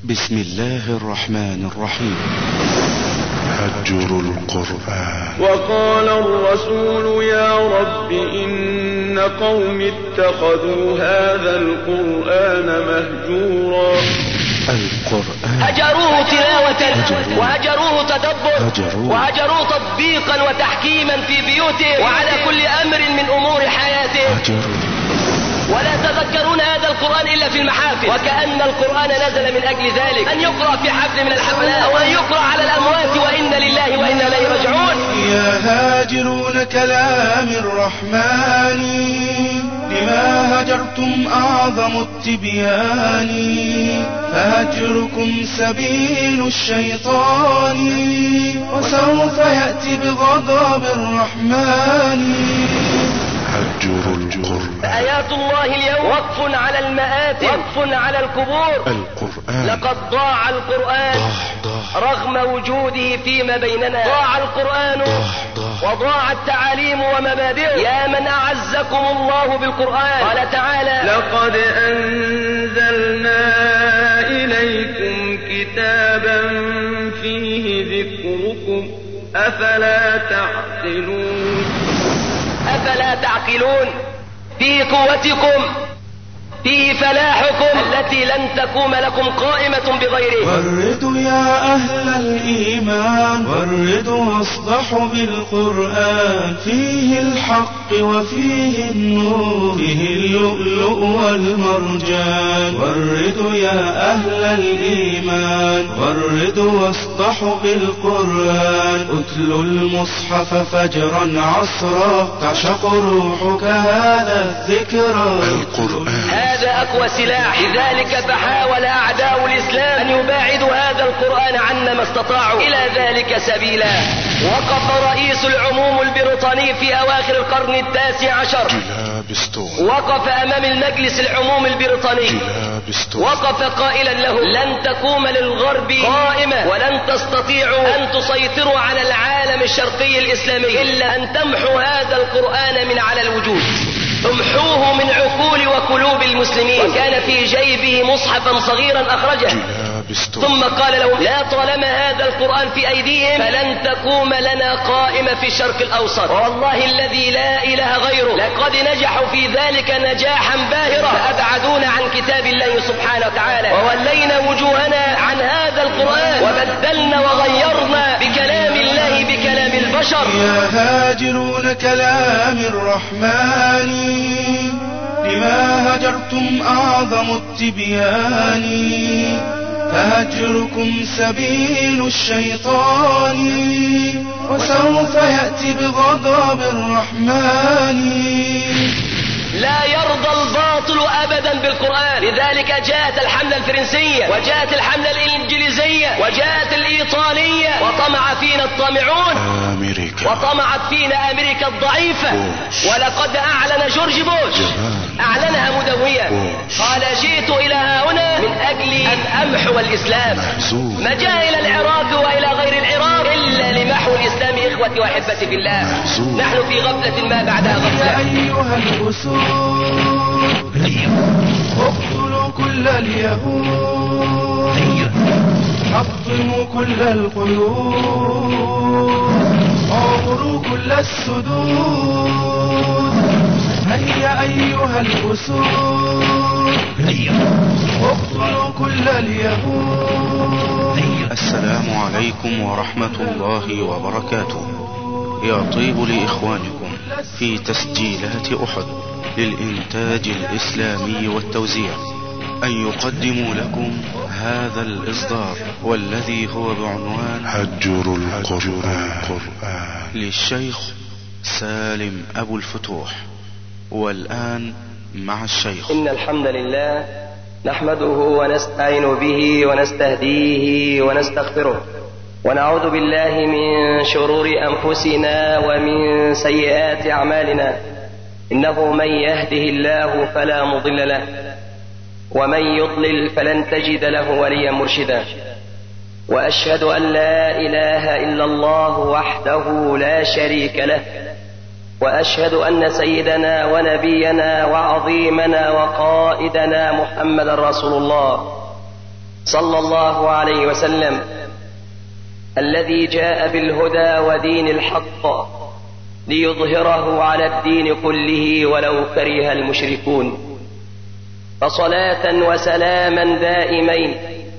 بسم الله الرحمن الرحيم. هجر القرآن. وقال الرسول يا رب إن قوم اتخذوا هذا القرآن مهجورا. القرآن هجروه تلاوة وهجروه تدبر وهجروه تطبيقا وتحكيما في بيوتهم وعلى كل أمر من أمور حياتهم. ولا تذكرون هذا القرآن إلا في المحافل، وكأن القرآن نزل من أجل ذلك، أن يقرأ في حفل من الحفلات أو أن يقرأ على الأموات وإنا لله وإنا إليه راجعون. يا هاجرون كلام الرحمن لما هجرتم أعظم التبيان، فهجركم سبيل الشيطان وسوف يأتي بغضب الرحمن. هجر القرآن. آيات الله اليوم وقف على المآتم، وقف على القبور. القرآن لقد ضاع القرآن رغم وجوده فيما بيننا. ضاع القرآن وضاع التعاليم ومبادئه. يا من أعزكم الله بالقرآن. قال تعالى لقد أنزلنا إليكم كتابا فيه ذكركم أفلا تعقلون. أفلا تعقلون. في قوتكم، في فلاحكم التي لن تقوم لكم قائمة بغيره. وردوا يا أهل الإيمان، وردوا واصدحوا بالقرآن، فيه الحق وفيه النور، فيه اللؤلؤ والمرجان. وردوا يا أهل الإيمان، وردوا واصدحوا بالقرآن، اتلوا المصحف فجرا عصرا، تعشق روحك هذا الذكرى. القرآن هذا أقوى سلاح. لذلك فحاول أعداء الإسلام أن يباعدوا هذا القرآن عنا ما استطاعوا إلى ذلك سبيلا. وقف رئيس العموم البريطاني في أواخر القرن التاسع عشر، وقف أمام المجلس العموم البريطاني، وقف قائلا له لن تقوم للغرب قائمة ولن تستطيعوا أن تسيطروا على العالم الشرقي الإسلامي إلا أن تمحوا هذا القرآن من على الوجود، امحوه من عقول وقلوب المسلمين. وكان في جيبه مصحفا صغيرا أخرجه، ثم قال لهم لا طالما هذا القرآن في أيديهم فلن تقوم لنا قائمة في الشرق الأوسط، والله الذي لا إله غيره لقد نجحوا في ذلك نجاحا باهرا، فأبعدونا عن كتاب الله سبحانه وتعالى وولينا وجوهنا عن هذا القرآن وبدلنا وغيرنا بكلام الله بكلام البشر. يا هاجرون كلام الرحمن لما هجرتم أعظم التبيان، فهجركم سبيل الشيطان وسوف يأتي بغضب الرحمن. لا يرضى الباطل أبدا بالقرآن. لذلك جاءت الحملة الفرنسية وجاءت الحملة الإنجليزية وجاءت الإيطالية وطمع فينا الطامعون، وطمعت فينا أمريكا الضعيفة. ولقد أعلن جورج بوش، أعلنها مدوية، قال جئت إلى هنا من أجل أن أمحو الإسلام. ما جاء إلى العراق وإلى غير العراق إلا لمحو الإسلام. إخوتي وأحبتي في الله، نحن في غفلة ما بعدها غفلة. يا أيها الأسود اقتلوا كل اليهود، حطموا كل القلوب، عبروا كل السدود. هيا أيها الأسود اقتلوا كل اليهود. السلام عليكم ورحمة الله وبركاته. يطيب لإخوانكم في تسجيلات أحد للإنتاج الإسلامي والتوزيع أن يقدموا لكم هذا الإصدار، والذي هو بعنوان هجر القرآن للشيخ سالم أبو الفتوح. والآن مع الشيخ. إن الحمد لله نحمده ونستعين به ونستهديه ونستغفره، ونعوذ بالله من شرور أنفسنا ومن سيئات أعمالنا. إنه من يهده الله فلا مضل له، ومن يضلل فلن تجد له وليا مرشدا. وأشهد أن لا إله إلا الله وحده لا شريك له، وأشهد أن سيدنا ونبينا وعظيمنا وقائدنا محمد رسول الله صلى الله عليه وسلم الذي جاء بالهدى ودين الحق ليظهره على الدين كله ولو كره المشركون. فصلاة وسلاما دائمين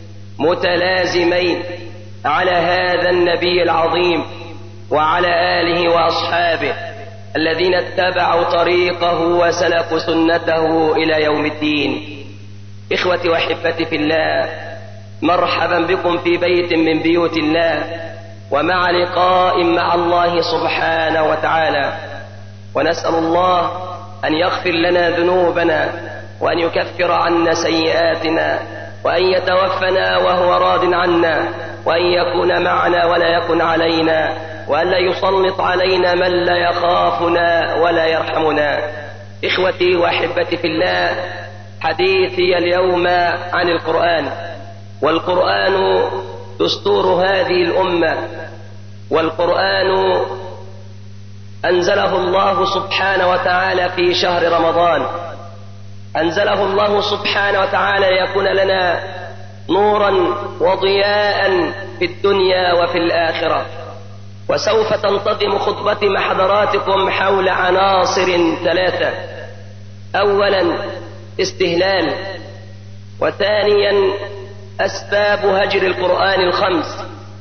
متلازمين على هذا النبي العظيم وعلى آله وأصحابه الذين اتبعوا طريقه وسلكوا سنته إلى يوم الدين. إخوتي وأحبتي في الله، مرحبا بكم في بيت من بيوت الله ومع لقاء مع الله سبحانه وتعالى، ونسأل الله أن يغفر لنا ذنوبنا وأن يكفر عنا سيئاتنا وأن يتوفنا وهو راض عنا وأن يكون معنا ولا يكن علينا وأن لا يسلط علينا من لا يخافنا ولا يرحمنا. إخوتي وأحبتي في الله، حديثي اليوم عن القرآن، والقرآن دستور هذه الأمة، والقرآن أنزله الله سبحانه وتعالى في شهر رمضان، أنزله الله سبحانه وتعالى ليكون لنا نورا وضياء في الدنيا وفي الآخرة. وسوف تنتظم خطبتي مع حضراتكم حول عناصر ثلاثة: أولا استهلال، وثانيا أسباب هجر القرآن الخمس،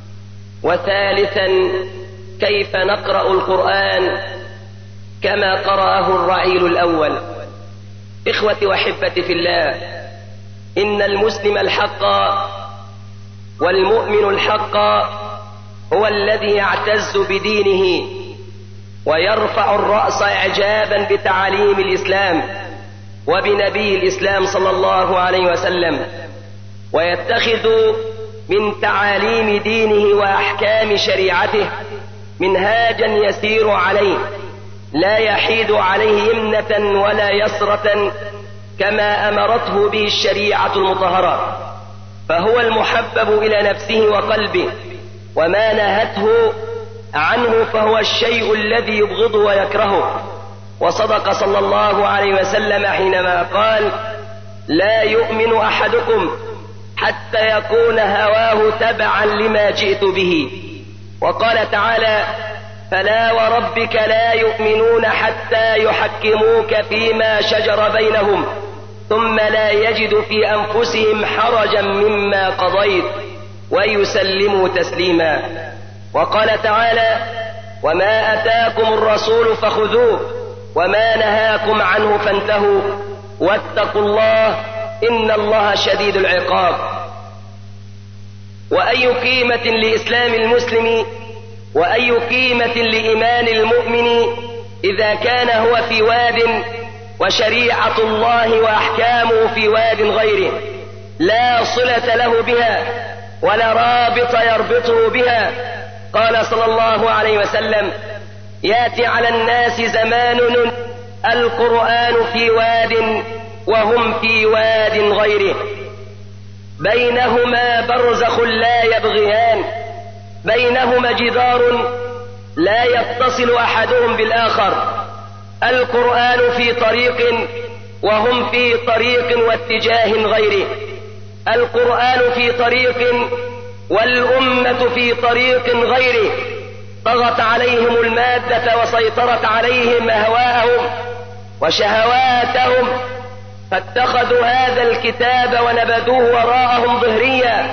وثالثا كيف نقرأ القرآن كما قرأه الرعيل الأول. إخوتي وأحبتي في الله، إن المسلم الحق والمؤمن الحق هو الذي يعتز بدينه ويرفع الرأس إعجابا بتعاليم الإسلام وبنبي الإسلام صلى الله عليه وسلم، ويتخذ من تعاليم دينه وأحكام شريعته منهاجا يسير عليه لا يحيد عليه يمنة ولا يسرة كما أمرته به الشريعة المطهرة، فهو المحبب إلى نفسه وقلبه، وما نهته عنه فهو الشيء الذي يبغض ويكرهه. وصدق صلى الله عليه وسلم حينما قال: لا يؤمن أحدكم حتى يكون هواه تبعا لما جئت به. وقال تعالى: فلا وربك لا يؤمنون حتى يحكموك فيما شجر بينهم ثم لا يجدوا في أنفسهم حرجا مما قضيت ويسلموا تسليما. وقال تعالى: وما أتاكم الرسول فخذوه وما نهاكم عنه فانتهوا واتقوا الله إن الله شديد العقاب. وأي قيمة لإسلام المسلم وأي قيمة لإيمان المؤمن إذا كان هو في واد وشريعة الله وأحكامه في واد غيره لا صلة له بها ولا رابط يربطه بها. قال صلى الله عليه وسلم: يأتي على الناس زمان القرآن في واد وهم في واد غيره بينهما برزخ لا يبغيان بينهما جدار لا يتصل أحدهم بالآخر. القرآن في طريق وهم في طريق واتجاه غيره، القرآن في طريق والأمة في طريق غيره. طغت عليهم المادة وسيطرت عليهم أهواءهم وشهواتهم فاتخذوا هذا الكتاب ونبذوه وراءهم ظهريا.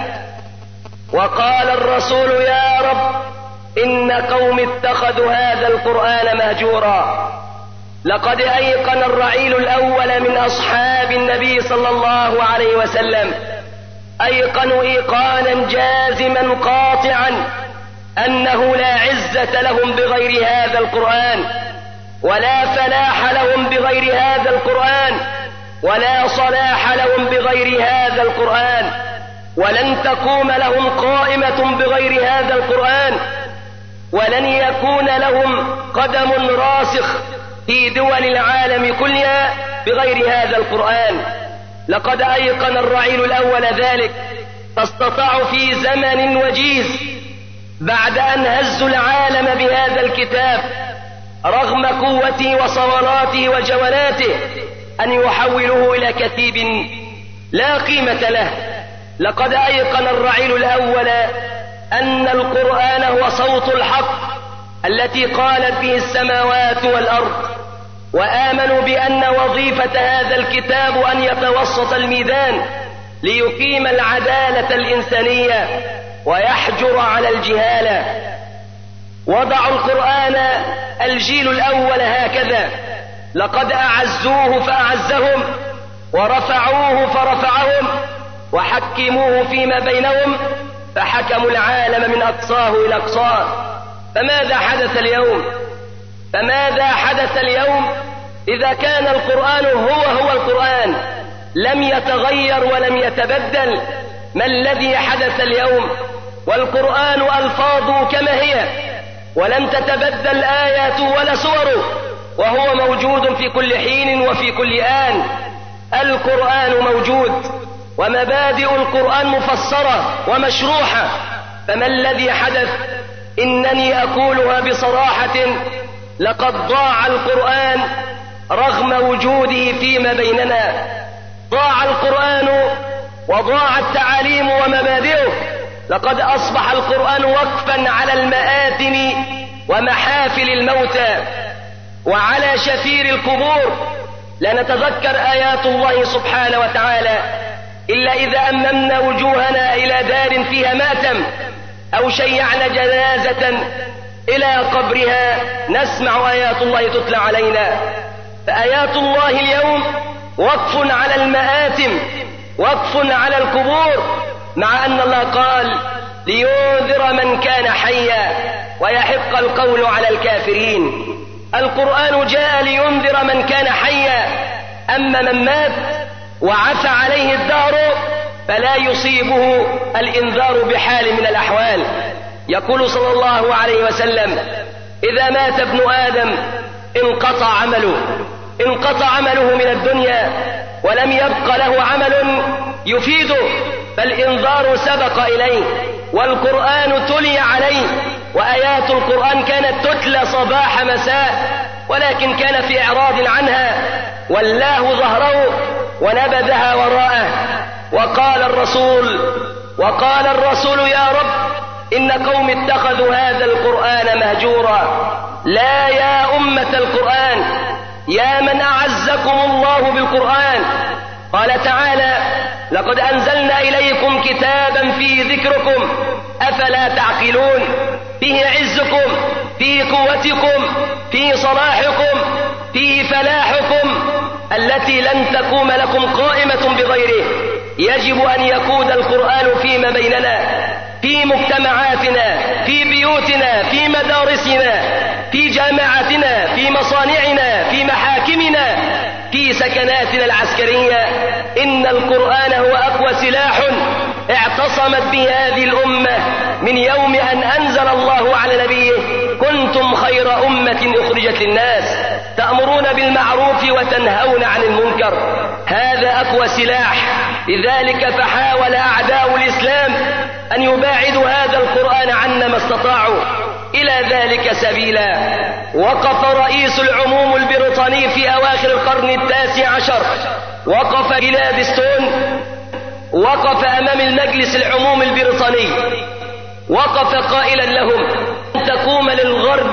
وقال الرسول: يا رب إن قوم اتخذوا هذا القرآن مهجورا. لقد أيقن الرعيل الأول من أصحاب النبي صلى الله عليه وسلم، أيقنوا إيقانا جازما قاطعا أنه لا عزة لهم بغير هذا القرآن، ولا فلاح لهم بغير هذا القرآن، ولا صلاح لهم بغير هذا القرآن، ولن تقوم لهم قائمة بغير هذا القرآن، ولن يكون لهم قدم راسخ في دول العالم كلها بغير هذا القرآن. لقد أيقن الرعيل الأول ذلك، فاستطاعوا في زمن وجيز بعد أن هزوا العالم بهذا الكتاب رغم قوته وصولاته وجولاته أن يحولوه إلى كتيب لا قيمة له، لقد أيقن الرعيل الأول أن القرآن هو صوت الحق التي قالت به السماوات والأرض، وآمنوا بأن وظيفة هذا الكتاب أن يتوسط الميدان ليقيم العدالة الإنسانية ويحجر على الجهالة. وضعوا القرآن الجيل الأول هكذا، لقد أعزوه فأعزهم، ورفعوه فرفعهم، وحكموه فيما بينهم فحكموا العالم من أقصاه إلى أقصاه. فماذا حدث اليوم؟ فماذا حدث اليوم إذا كان القرآن هو القرآن لم يتغير ولم يتبدل؟ ما الذي حدث اليوم؟ والقرآن ألفاظه كما هي ولم تتبدل آياته ولا سوره، وهو موجود في كل حين وفي كل آن. القرآن موجود ومبادئ القرآن مفسرة ومشروحة، فما الذي حدث؟ إنني أقولها بصراحة، لقد ضاع القرآن رغم وجوده فيما بيننا. ضاع القرآن وضاع التعاليم ومبادئه. لقد أصبح القرآن وقفا على المآتم ومحافل الموتى وعلى شفير القبور. لا نتذكر آيات الله سبحانه وتعالى إلا إذا أممنا وجوهنا إلى دار فيها ماتم أو شيعنا جنازة إلى قبرها نسمع آيات الله تتلى علينا. فآيات الله اليوم وقف على المآتم، وقف على القبور، مع أن الله قال لينذر من كان حيا ويحق القول على الكافرين. القرآن جاء لينذر من كان حيا، أما من مات وعفى عليه الدهر فلا يصيبه الإنذار بحال من الأحوال. يقول صلى الله عليه وسلم: إذا مات ابن آدم انقطع عمله من الدنيا ولم يبق له عمل يفيده، فالإنذار سبق إليه والقرآن تلي عليه، وآيات القرآن كانت تتلى صباح مساء، ولكن كان في إعراض عنها، ولاه ظهره ونبذها وراءه. وقال الرسول: يا رب إن قوم اتخذوا هذا القرآن مهجورا. لا يا أمة القرآن، يا من أعزكم الله بالقرآن. قال تعالى: لقد أنزلنا إليكم كتابا فيه ذكركم أفلا تعقلون. فيه عزكم، فيه قوتكم، فيه صلاحكم، فيه فلاحكم التي لن تقوم لكم قائمة بغيره. يجب أن يقود القرآن فيما بيننا، في مجتمعاتنا، في بيوتنا، في مدارسنا، في جامعاتنا، في مصانعنا، في محاكمنا، في سكناتنا العسكرية. إن القرآن هو أقوى سلاح اعتصمت به هذه الأمة من يوم أن أنزل الله على نبيه: كنتم خير أمة أخرجت للناس تأمرون بالمعروف وتنهون عن المنكر. هذا أقوى سلاح. لذلك فحاول أعداء الإسلام أن يباعدوا هذا القرآن عنا ما استطاعوا. إلى ذلك سبيلا وقف رئيس العموم البريطاني في أواخر القرن 19، وقف جلادستون، وقف أمام المجلس العموم البريطاني، وقف قائلا لهم: لن تقوم للغرب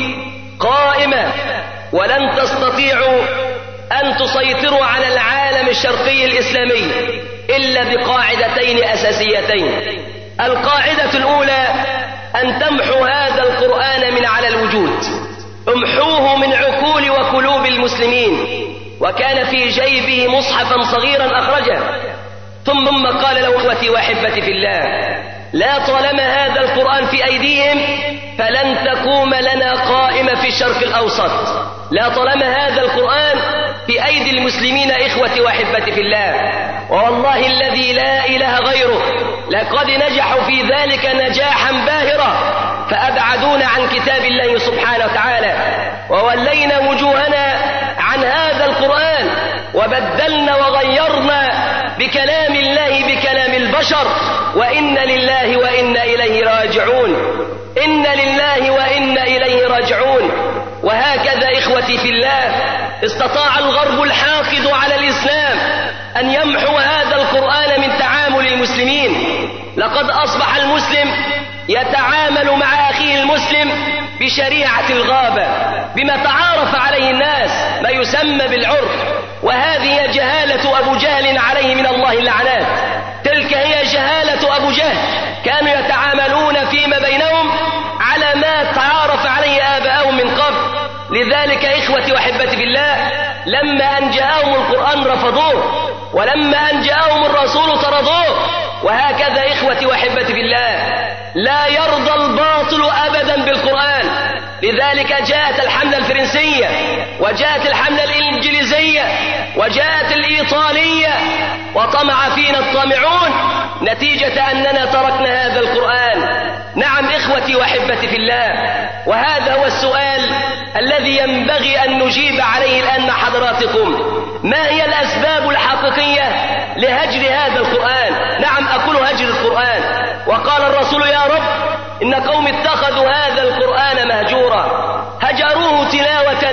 قائمة، ولن تستطيعوا أن تسيطروا على العالم الشرقي الإسلامي إلا بقاعدتين أساسيتين. القاعدة الأولى أن تمحوا هذا القرآن من على الوجود، امحوه من عقول وقلوب المسلمين. وكان في جيبه مصحفا صغيرا أخرجه، ثم قال له: اخوتي واحبتي في الله، لا طالما هذا القرآن في أيديهم فلن تقوم لنا قائمة في الشرق الأوسط. لا طالما هذا القرآن في أيدي المسلمين إخوتي واحبتي في الله. والله الذي لا إله غيره لقد نجحوا في ذلك نجاحا باهرا، فأبعدونا عن كتاب الله سبحانه وتعالى، وولينا وجوهنا عن هذا القرآن، وبدلنا وغيرنا بكلام الله بكلام البشر. وإن لله وإنا إليه راجعون، إن لله وإنا إليه راجعون. وهكذا إخوتي في الله استطاع الغرب الحاقد على الإسلام أن يمحو هذا القرآن من تعامل للمسلمين. لقد أصبح المسلم يتعامل مع أخيه المسلم بشريعة الغابة، بما تعارف عليه الناس، ما يسمى بالعرف، وهذه جهالة أبو جهل عليه من الله اللعنات. تلك هي جهالة أبو جهل، كانوا يتعاملون فيما بينهم على ما تعارف عليه آباؤهم من قبل. لذلك إخوتي وأحبتي في الله، لما أن جاءهم القرآن رفضوه، ولما أن جاءهم الرسول طردوه. وهكذا إخوتي وأحبتي في الله، لا يرضى الباطل أبدا بالقرآن. لذلك جاءت الحملة الفرنسية، وجاءت الحملة الإنجليزية، وجاءت الإيطالية، وطمع فينا الطامعون نتيجة أننا تركنا هذا القرآن. نعم إخوتي وأحبتي في الله، وهذا هو السؤال الذي ينبغي أن نجيب عليه الآن مع حضراتكم. ما هي الأسباب الحقيقية لهجر هذا القرآن؟ نعم أقول هجر القرآن. وقال الرسول: يا رب إن قوم اتخذوا هذا القرآن مهجورا، هجروه تلاوة،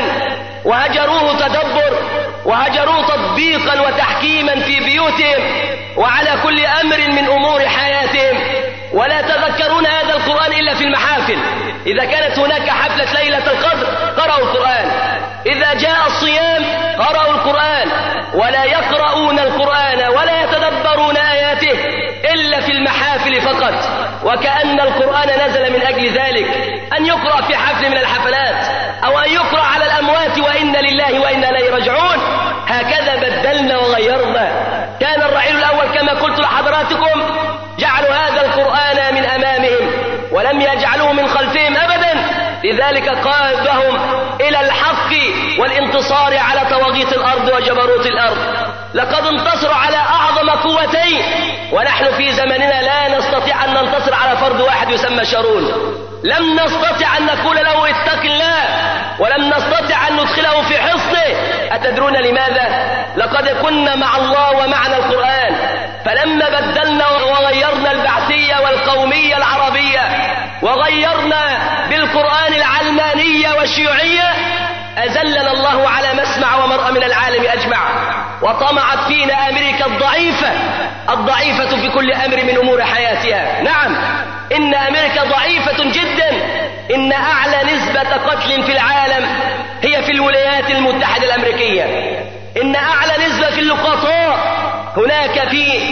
وهجروه تدبر، وهجروه تطبيقا وتحكيما في بيوتهم وعلى كل أمر من أمور حياتهم، ولا تذكرون هذا القرآن إلا في المحافل. إذا كانت هناك حفلة ليلة القدر قرأوا القرآن، إذا جاء الصيام قرأوا القرآن، ولا يقرؤون القرآن ولا يتدبرون آياته إلا في المحافل فقط، وكأن القرآن نزل من أجل ذلك، أن يقرأ في حفل من الحفلات، أو أن يقرأ على الأموات وإنا لله وإنا إليه راجعون. هكذا بدلنا وغيرنا. كان الرعيل الأول كما قلت لحضراتكم جعلوا هذا القرآن من أمامهم ولم يجعلوه من خلفهم أبدا. لذلك قادهم إلى الحق والانتصار على طواغيت الأرض وجبروت الأرض. لقد انتصروا على أعظم قوتين، ونحن في زمننا لا نستطيع أن ننتصر على فرد واحد يسمى شارون. لم نستطع أن نقول له اتق الله، ولم نستطع أن ندخله في حصنه. أتدرون لماذا؟ لقد كنا مع الله ومعنا القرآن، فلما بدلنا وغيرنا البعثية والقومية العربية، وغيرنا بالقرآن العلمانية والشيوعية، أذلنا الله على مسمع ومرأى من العالم أجمع، وطمعت فينا أمريكا الضعيفة في كل أمر من أمور حياتها. نعم إن أمريكا ضعيفة جدا. إن أعلى نسبة قتل في العالم هي في الولايات المتحدة الأمريكية. إن أعلى نسبة في اللقطاء هناك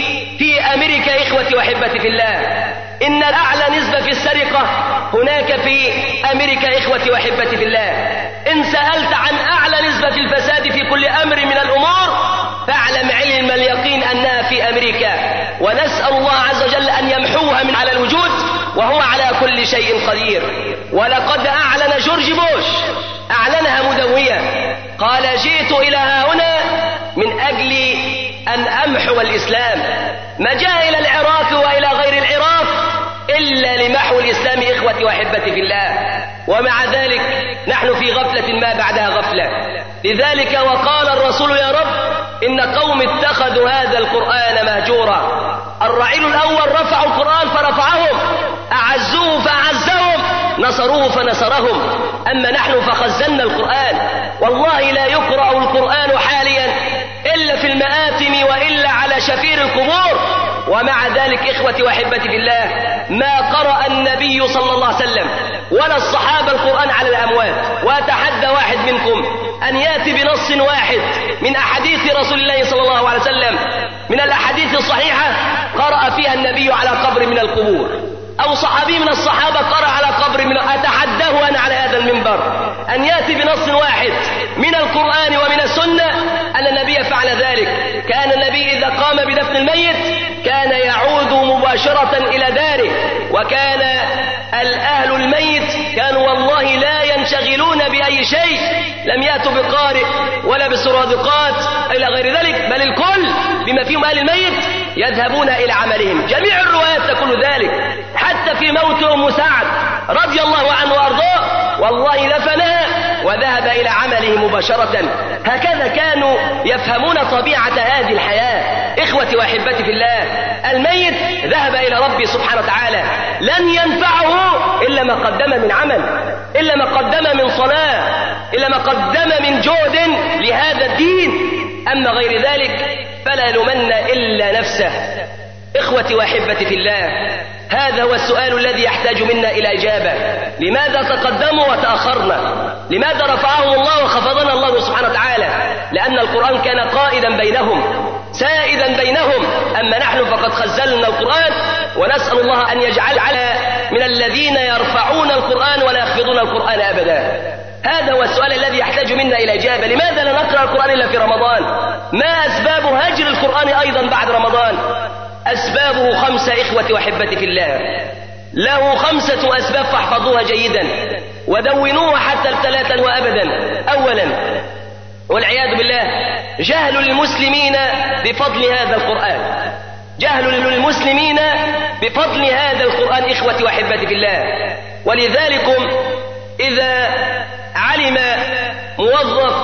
في أمريكا إخوتي وأحبتي في الله. إن أعلى نسبة في السرقة هناك في أمريكا إخوتي وأحبتي في الله. إن سألت عن أعلى نسبة في الفساد في كل أمر من الأمور فاعلم علم اليقين أنها في أمريكا، ونسأل الله عز وجل أن يمحوها من على الوجود، وهو على كل شيء قدير. ولقد أعلن جورج بوش، أعلنها مدوية، قال: جئت إلى هنا من أجل أن أمحو الإسلام. ما جاء إلى العراق وإلى غير العراق إلا لمحو الإسلام إخوتي وأحبتي في الله. ومع ذلك نحن في غفلة ما بعدها غفلة. لذلك وقال الرسول: يا رب إن قوم اتخذوا هذا القرآن مهجورا. الرعيل الأول رفعوا القرآن فرفعهم، أعزوه فأعزهم، نصروه فنصرهم. أما نحن فخزنا القرآن. والله لا يقرأ القرآن حاليا إلا في المآتم وإلا على شفير القبور. ومع ذلك إخوتي وأحبتي في الله ما قرأ النبي صلى الله عليه وسلم ولا الصحابة القرآن على الأموات. وأتحدى واحد منكم أن يأتي بنص واحد من أحاديث رسول الله صلى الله عليه وسلم من الأحاديث الصحيحة قرأ فيها النبي على قبر من القبور، أو صحابي من الصحابة قرأ على قبر من. أتحداه أنا على هذا المنبر أن يأتي بنص واحد من القرآن ومن السنة أن النبي فعل ذلك. كان النبي إذا قام بدفن الميت كان يعود مباشرة إلى داره، وكان الأهل الميت كانوا والله لا ينشغلون بأي شيء، لم يأتوا بقارئ ولا بسرادقات إلى غير ذلك، بل الكل بما فيهم أهل الميت يذهبون إلى عملهم. جميع الروايات تقول ذلك، حتى في موت أم سعد رضي الله عنه وأرضاه والله دفنها وذهب إلى عمله مباشرة. هكذا كانوا يفهمون طبيعة هذه الحياة. إخوتي وأحبتي في الله، الميت ذهب إلى ربي سبحانه وتعالى، لن ينفعه إلا ما قدم من عمل، إلا ما قدم من صلاة، إلا ما قدم من جهد لهذا الدين. أما غير ذلك فلا يلومن إلا نفسه. إخوتي وأحبتي في الله، هذا هو السؤال الذي يحتاج منا إلى إجابة. لماذا تقدموا وتأخرنا؟ لماذا رفعهم الله وخفضنا الله سبحانه وتعالى؟ لأن القرآن كان قائدا بينهم سائدا بينهم، أما نحن فقد خزلنا القرآن، ونسأل الله أن يجعل من الذين يرفعون القرآن ولا يخفضون القرآن أبدا. هذا هو السؤال الذي يحتاج منا إلى إجابة. لماذا لا نقرأ القرآن إلا في رمضان؟ ما أسباب هجر القرآن أيضا بعد رمضان؟ أسبابه 5 إخوتي وأحبتي في الله، له 5 أسباب فاحفظوها جيدا ودونوها حتى ابتلاتا وأبدا. أولا والعياذ بالله جهل المسلمين بفضل هذا القرآن، جهل المسلمين بفضل هذا القرآن إخوتي وأحبتي في الله. ولذلك إذا علم موظف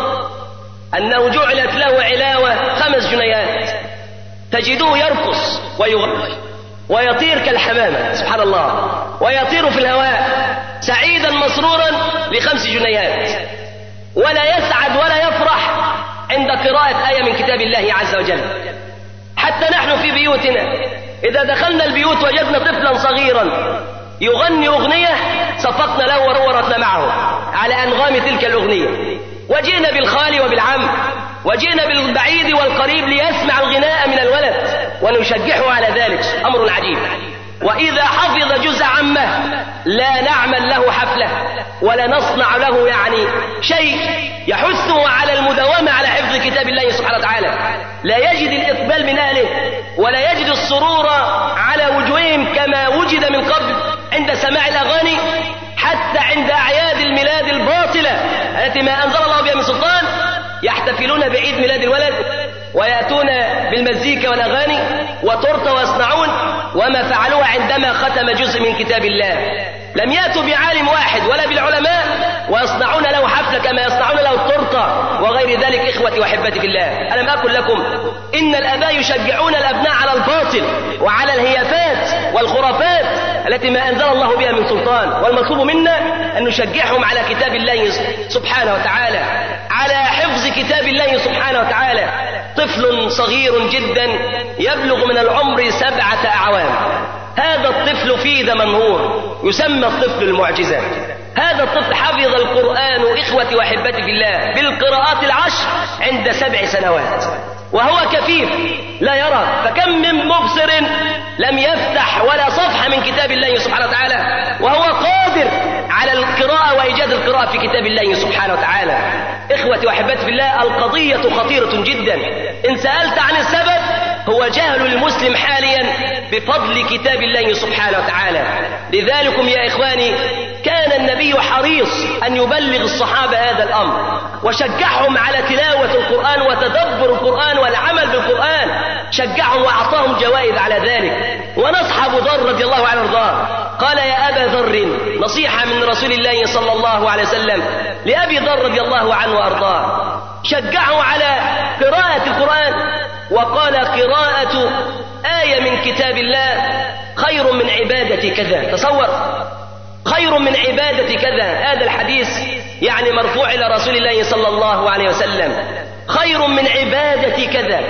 أنه جعلت له علاوة 5 جنيهات تجدوه يرقص ويغني ويطير كالحمامة، سبحان الله، ويطير في الهواء سعيدا مسرورا ل5 جنيهات، ولا يسعد ولا يفرح عند قراءة آية من كتاب الله عز وجل. حتى نحن في بيوتنا إذا دخلنا البيوت وجدنا طفلا صغيرا يغني أغنية صفقنا له ورورتنا معه على أنغام تلك الأغنية، وجئنا بالخال وبالعم، وجئنا بالبعيد والقريب ليسمع الغناء من الولد ونشجعه على ذلك، أمر عجيب. وإذا حفظ جزء عمه لا نعمل له حفلة ولا نصنع له شيء يحثه على المداومة على حفظ كتاب الله سبحانه وتعالى. لا يجد الإقبال من أهله ولا يجد السرور على وجوههم كما وجد من قبل عند سماع الأغاني، حتى عند أعياد الميلاد الباطلة التي ما أنزل الله بها من سلطان يحتفلون بعيد ميلاد الولد ويأتون بالمزيكا والأغاني وتورته ويصنعون، وما فعلوها عندما ختم جزء من كتاب الله. لم يأتوا بعالم واحد ولا بالعلماء ويصنعون له حفلة كما يصنعون له التورته وغير ذلك. إخوتي وأحبتي في الله، ألم أقل لكم إن الآباء يشجعون الأبناء على الباطل وعلى الهيافات والخرافات التي ما أنزل الله بها من سلطان، والمطلوب منا أن نشجعهم على كتاب الله سبحانه وتعالى، على حفظ كتاب الله سبحانه وتعالى. طفل صغير جدا يبلغ من العمر 7 أعوام، هذا الطفل فيه ذا منهور يسمى الطفل المعجزة. هذا الطفل حفظ القرآن إخوتي وأحبتي في الله بالقراءات 10 عند 7 سنوات، وهو كفيف لا يرى، فكم من مبصر لم يفتح ولا صفحة من كتاب الله سبحانه وتعالى وهو قادر على القراءة وإيجاد القراءة في كتاب الله سبحانه وتعالى. إخوتي وأحبتي في الله، القضية خطيرة جدا. إن سألت عن السبب هو جهل المسلم حاليا بفضل كتاب الله سبحانه وتعالى. لذلك يا إخواني كان النبي حريص أن يبلغ الصحابة هذا الأمر وشجعهم على تلاوة القرآن وتدبر القرآن والعمل بالقرآن، شجعهم وأعطاهم جوائز على ذلك. ونصح أبو ذر رضي الله عنه وارضاه قال: يا أبا ذر، نصيحة من رسول الله صلى الله عليه وسلم لأبي ذر رضي الله عنه وارضاه، شجعه على قراءة القرآن وقال: قراءة آية من كتاب الله خير من عبادة كذا. تصور، خير من عبادة كذا. هذا الحديث مرفوع إلى رسول الله صلى الله عليه وسلم، خير من عبادة كذا،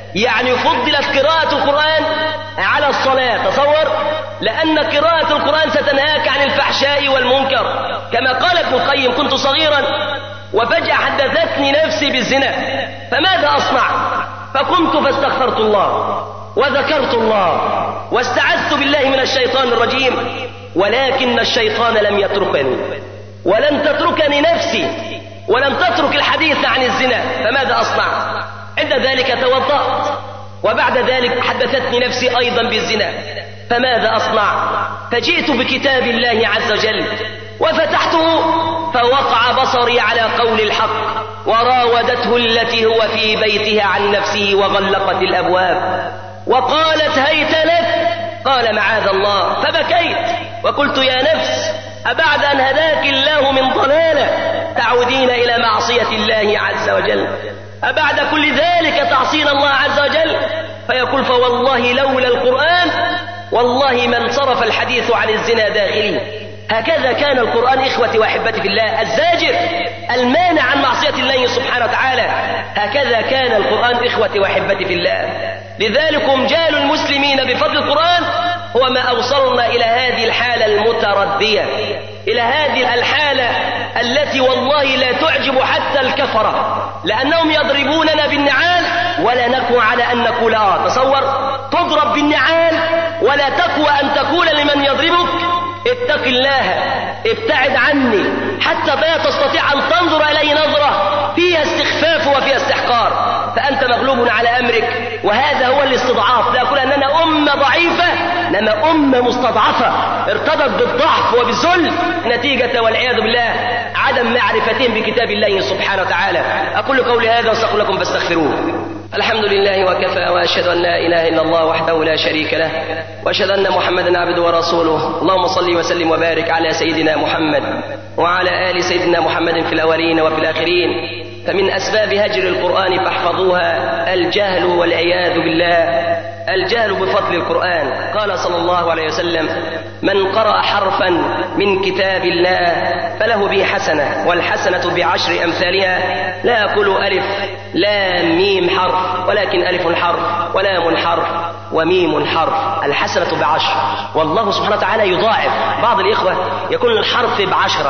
فضلت قراءة القرآن على الصلاة. تصور، لأن قراءة القرآن ستنهاك عن الفحشاء والمنكر. كما قال ابن القيم: كنت صغيرا وفجأة حدثتني نفسي بالزنا، فماذا أصنع؟ فقمت فاستغفرت الله وذكرت الله واستعذت بالله من الشيطان الرجيم، ولكن الشيطان لم يتركني ولن تتركني نفسي ولم تترك الحديث عن الزنا، فماذا أصنع؟ عند ذلك توضأت، وبعد ذلك حدثتني نفسي أيضا بالزنا، فماذا أصنع؟ فجئت بكتاب الله عز وجل وفتحته فوقع بصري على قول الحق: وراودته التي هو في بيتها عن نفسه وغلقت الأبواب وقالت: هيت لك. قال: معاذ الله. فبكيت وقلت: يا نفس، أبعد أن هداك الله من ضلالة تعودين إلى معصية الله عز وجل؟ أبعد كل ذلك تعصين الله عز وجل؟ فيقول: فوالله لولا القرآن والله ما انصرف الحديث عن الزنا داخلي. هكذا كان القرآن إخوتي وأحبتي في الله الزاجر المانع عن معصية الله سبحانه وتعالى. هكذا كان القرآن إخوتي وأحبتي في الله. لذلك جال المسلمين بفضل القرآن هو ما أوصلنا إلى هذه الحالة المتردية، إلى هذه الحالة التي والله لا تعجب حتى الكفرة، لأنهم يضربوننا بالنعال ولا نقوى على أن نقول تصور تضرب بالنعال ولا تقوى أن تقول لمن يضربك اتق الله ابتعد عني، حتى لا تستطيع أن تنظر إلي نظرة فيها استخفاف وفيها استحقار، فأنت مغلوب على أمرك. وهذا هو الاستضعاف. لا أقول أننا أمة ضعيفة، إنما أمة مستضعفة ارتضت بالضعف وبالذل نتيجة والعياذ بالله عدم معرفتهم بكتاب الله سبحانه وتعالى. أقول قولي هذا واستغفر لكم فاستغفروه. الحمد لله وكفى، وأشهد أن لا إله إلا الله وحده لا شريك له، وأشهد أن محمدا عبده ورسوله. اللهم صل وسلم وبارك على سيدنا محمد وعلى آل سيدنا محمد في الأولين وفي الآخرين. فمن أسباب هجر القرآن فاحفظوها الجهل والعياذ بالله، الجهل بفضل القرآن. قال صلى الله عليه وسلم: من قرأ حرفا من كتاب الله فله به حسنة، والحسنة بعشر أمثالها. لا أقول ألف لام ميم حرف، ولكن ألف حرف ولام حرف وميم حرف، الحسنة بعشر. والله سبحانه وتعالى يضاعف. بعض الإخوة يكون الحرف ب10،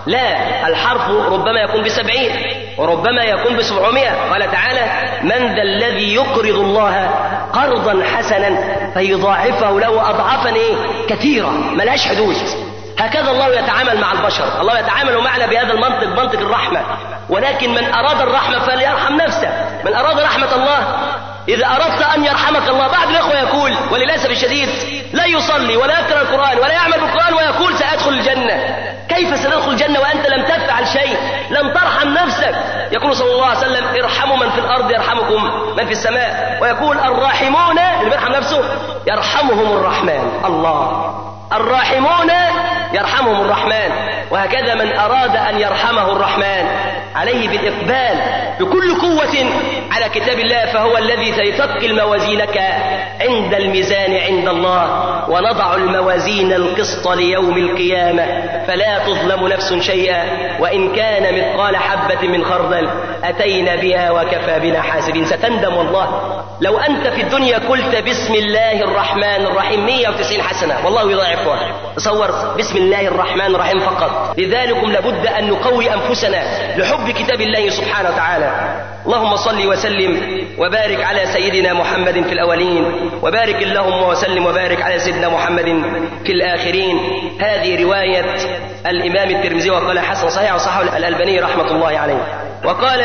لا، الحرف ربما يكون ب70 وربما يكون ب700. قال تعالى: من ذا الذي يقرض الله قرضا حسنا فيضاعفه له أضعافا كثيرة ملهاش حدود. هكذا الله يتعامل مع البشر. الله يتعامل معنا بهذا المنطق، منطق الرحمة. ولكن من أراد الرحمة فليرحم نفسه. من أراد رحمة الله، إذا أردت أن يرحمك الله، بعض الأخوة يقول وللأسف الشديد لا يصلي ولا يقرأ القرآن ولا يعمل بالقرآن ويقول سأدخل الجنة. كيف ستدخل الجنة وأنت لم تفعل شيء؟ لم ترحم نفسك. يقول صلى الله عليه وسلم: ارحموا من في الأرض يرحمكم من في السماء. ويقول: الراحمون، اللي بيرحم نفسه يرحمهم الرحمن. الله، الراحمون يرحمهم الرحمن. وهكذا من أراد أن يرحمه الرحمن عليه بالإقبال بكل قوة على كتاب الله، فهو الذي سيثقل موازينك عند الميزان عند الله. ونضع الموازين القسط ليوم القيامة فلا تظلم نفس شيئا وإن كان مثقال حبة من خردل أتينا بها وكفى بنا حاسبين. ستندم والله لو أنت في الدنيا قلت بسم الله الرحمن الرحيم 190 حسنة، والله يضاعفها. تصور بسم الله الرحمن الرحيم فقط. لذلك لابد أن نقوي أنفسنا لحب كتاب الله سبحانه وتعالى. اللهم صل وسلم وبارك على سيدنا محمد في الأولين، وبارك اللهم وسلم وبارك على سيدنا محمد في الآخرين. هذه رواية الإمام الترمذي وقال حسن صحيح، وصححه الألباني رحمة الله عليه. وقال: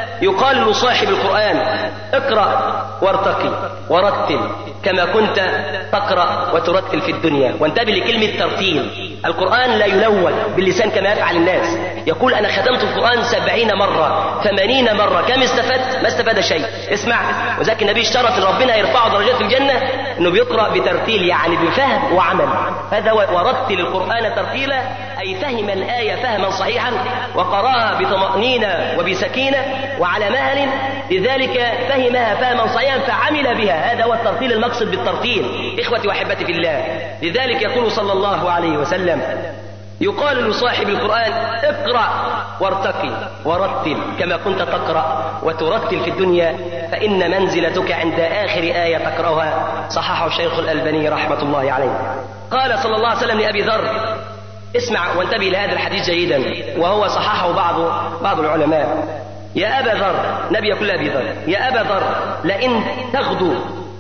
يقال لصاحب القرآن: اقرأ وارتقي ورتل كما كنت تقرأ وترتل في الدنيا. وانتبه لكلمة ترتيل. القرآن لا يلون باللسان كما يفعل الناس. يقول: أنا ختمت القرآن 70 مرة 80 مرة، كم استفدت؟ ما استفاد شيء. اسمع، وذلك النبي اشترط ان ربنا يرفعه درجات في الجنة انه بيقرأ بترتيل، يعني بفهم وعمل. هذا ورتل القرآن ترتيلا، أي فهم الآية فهما صحيحا وقرأها بطمأنينة وبسكينة وعلى مهل، لذلك فهمها فهما صحيحا فعمل بها. هذا هو الترتيل، المقصد بالترتيل إخوتي وأحبتي في الله. لذلك يقول صلى الله عليه وسلم: يقال لصاحب القرآن: اقرأ وارتقي ورتل كما كنت تقرأ وترتل في الدنيا، فإن منزلتك عند آخر آية تقرأها. صححه الشيخ الألباني رحمة الله عليه. قال صلى الله عليه وسلم لأبي ذر، اسمع وانتبه لهذا الحديث جيدا، وهو صححه بعض العلماء: يا أبا ذر، نبي يقول أبي ذر: يا أبا ذر، لئن تغدو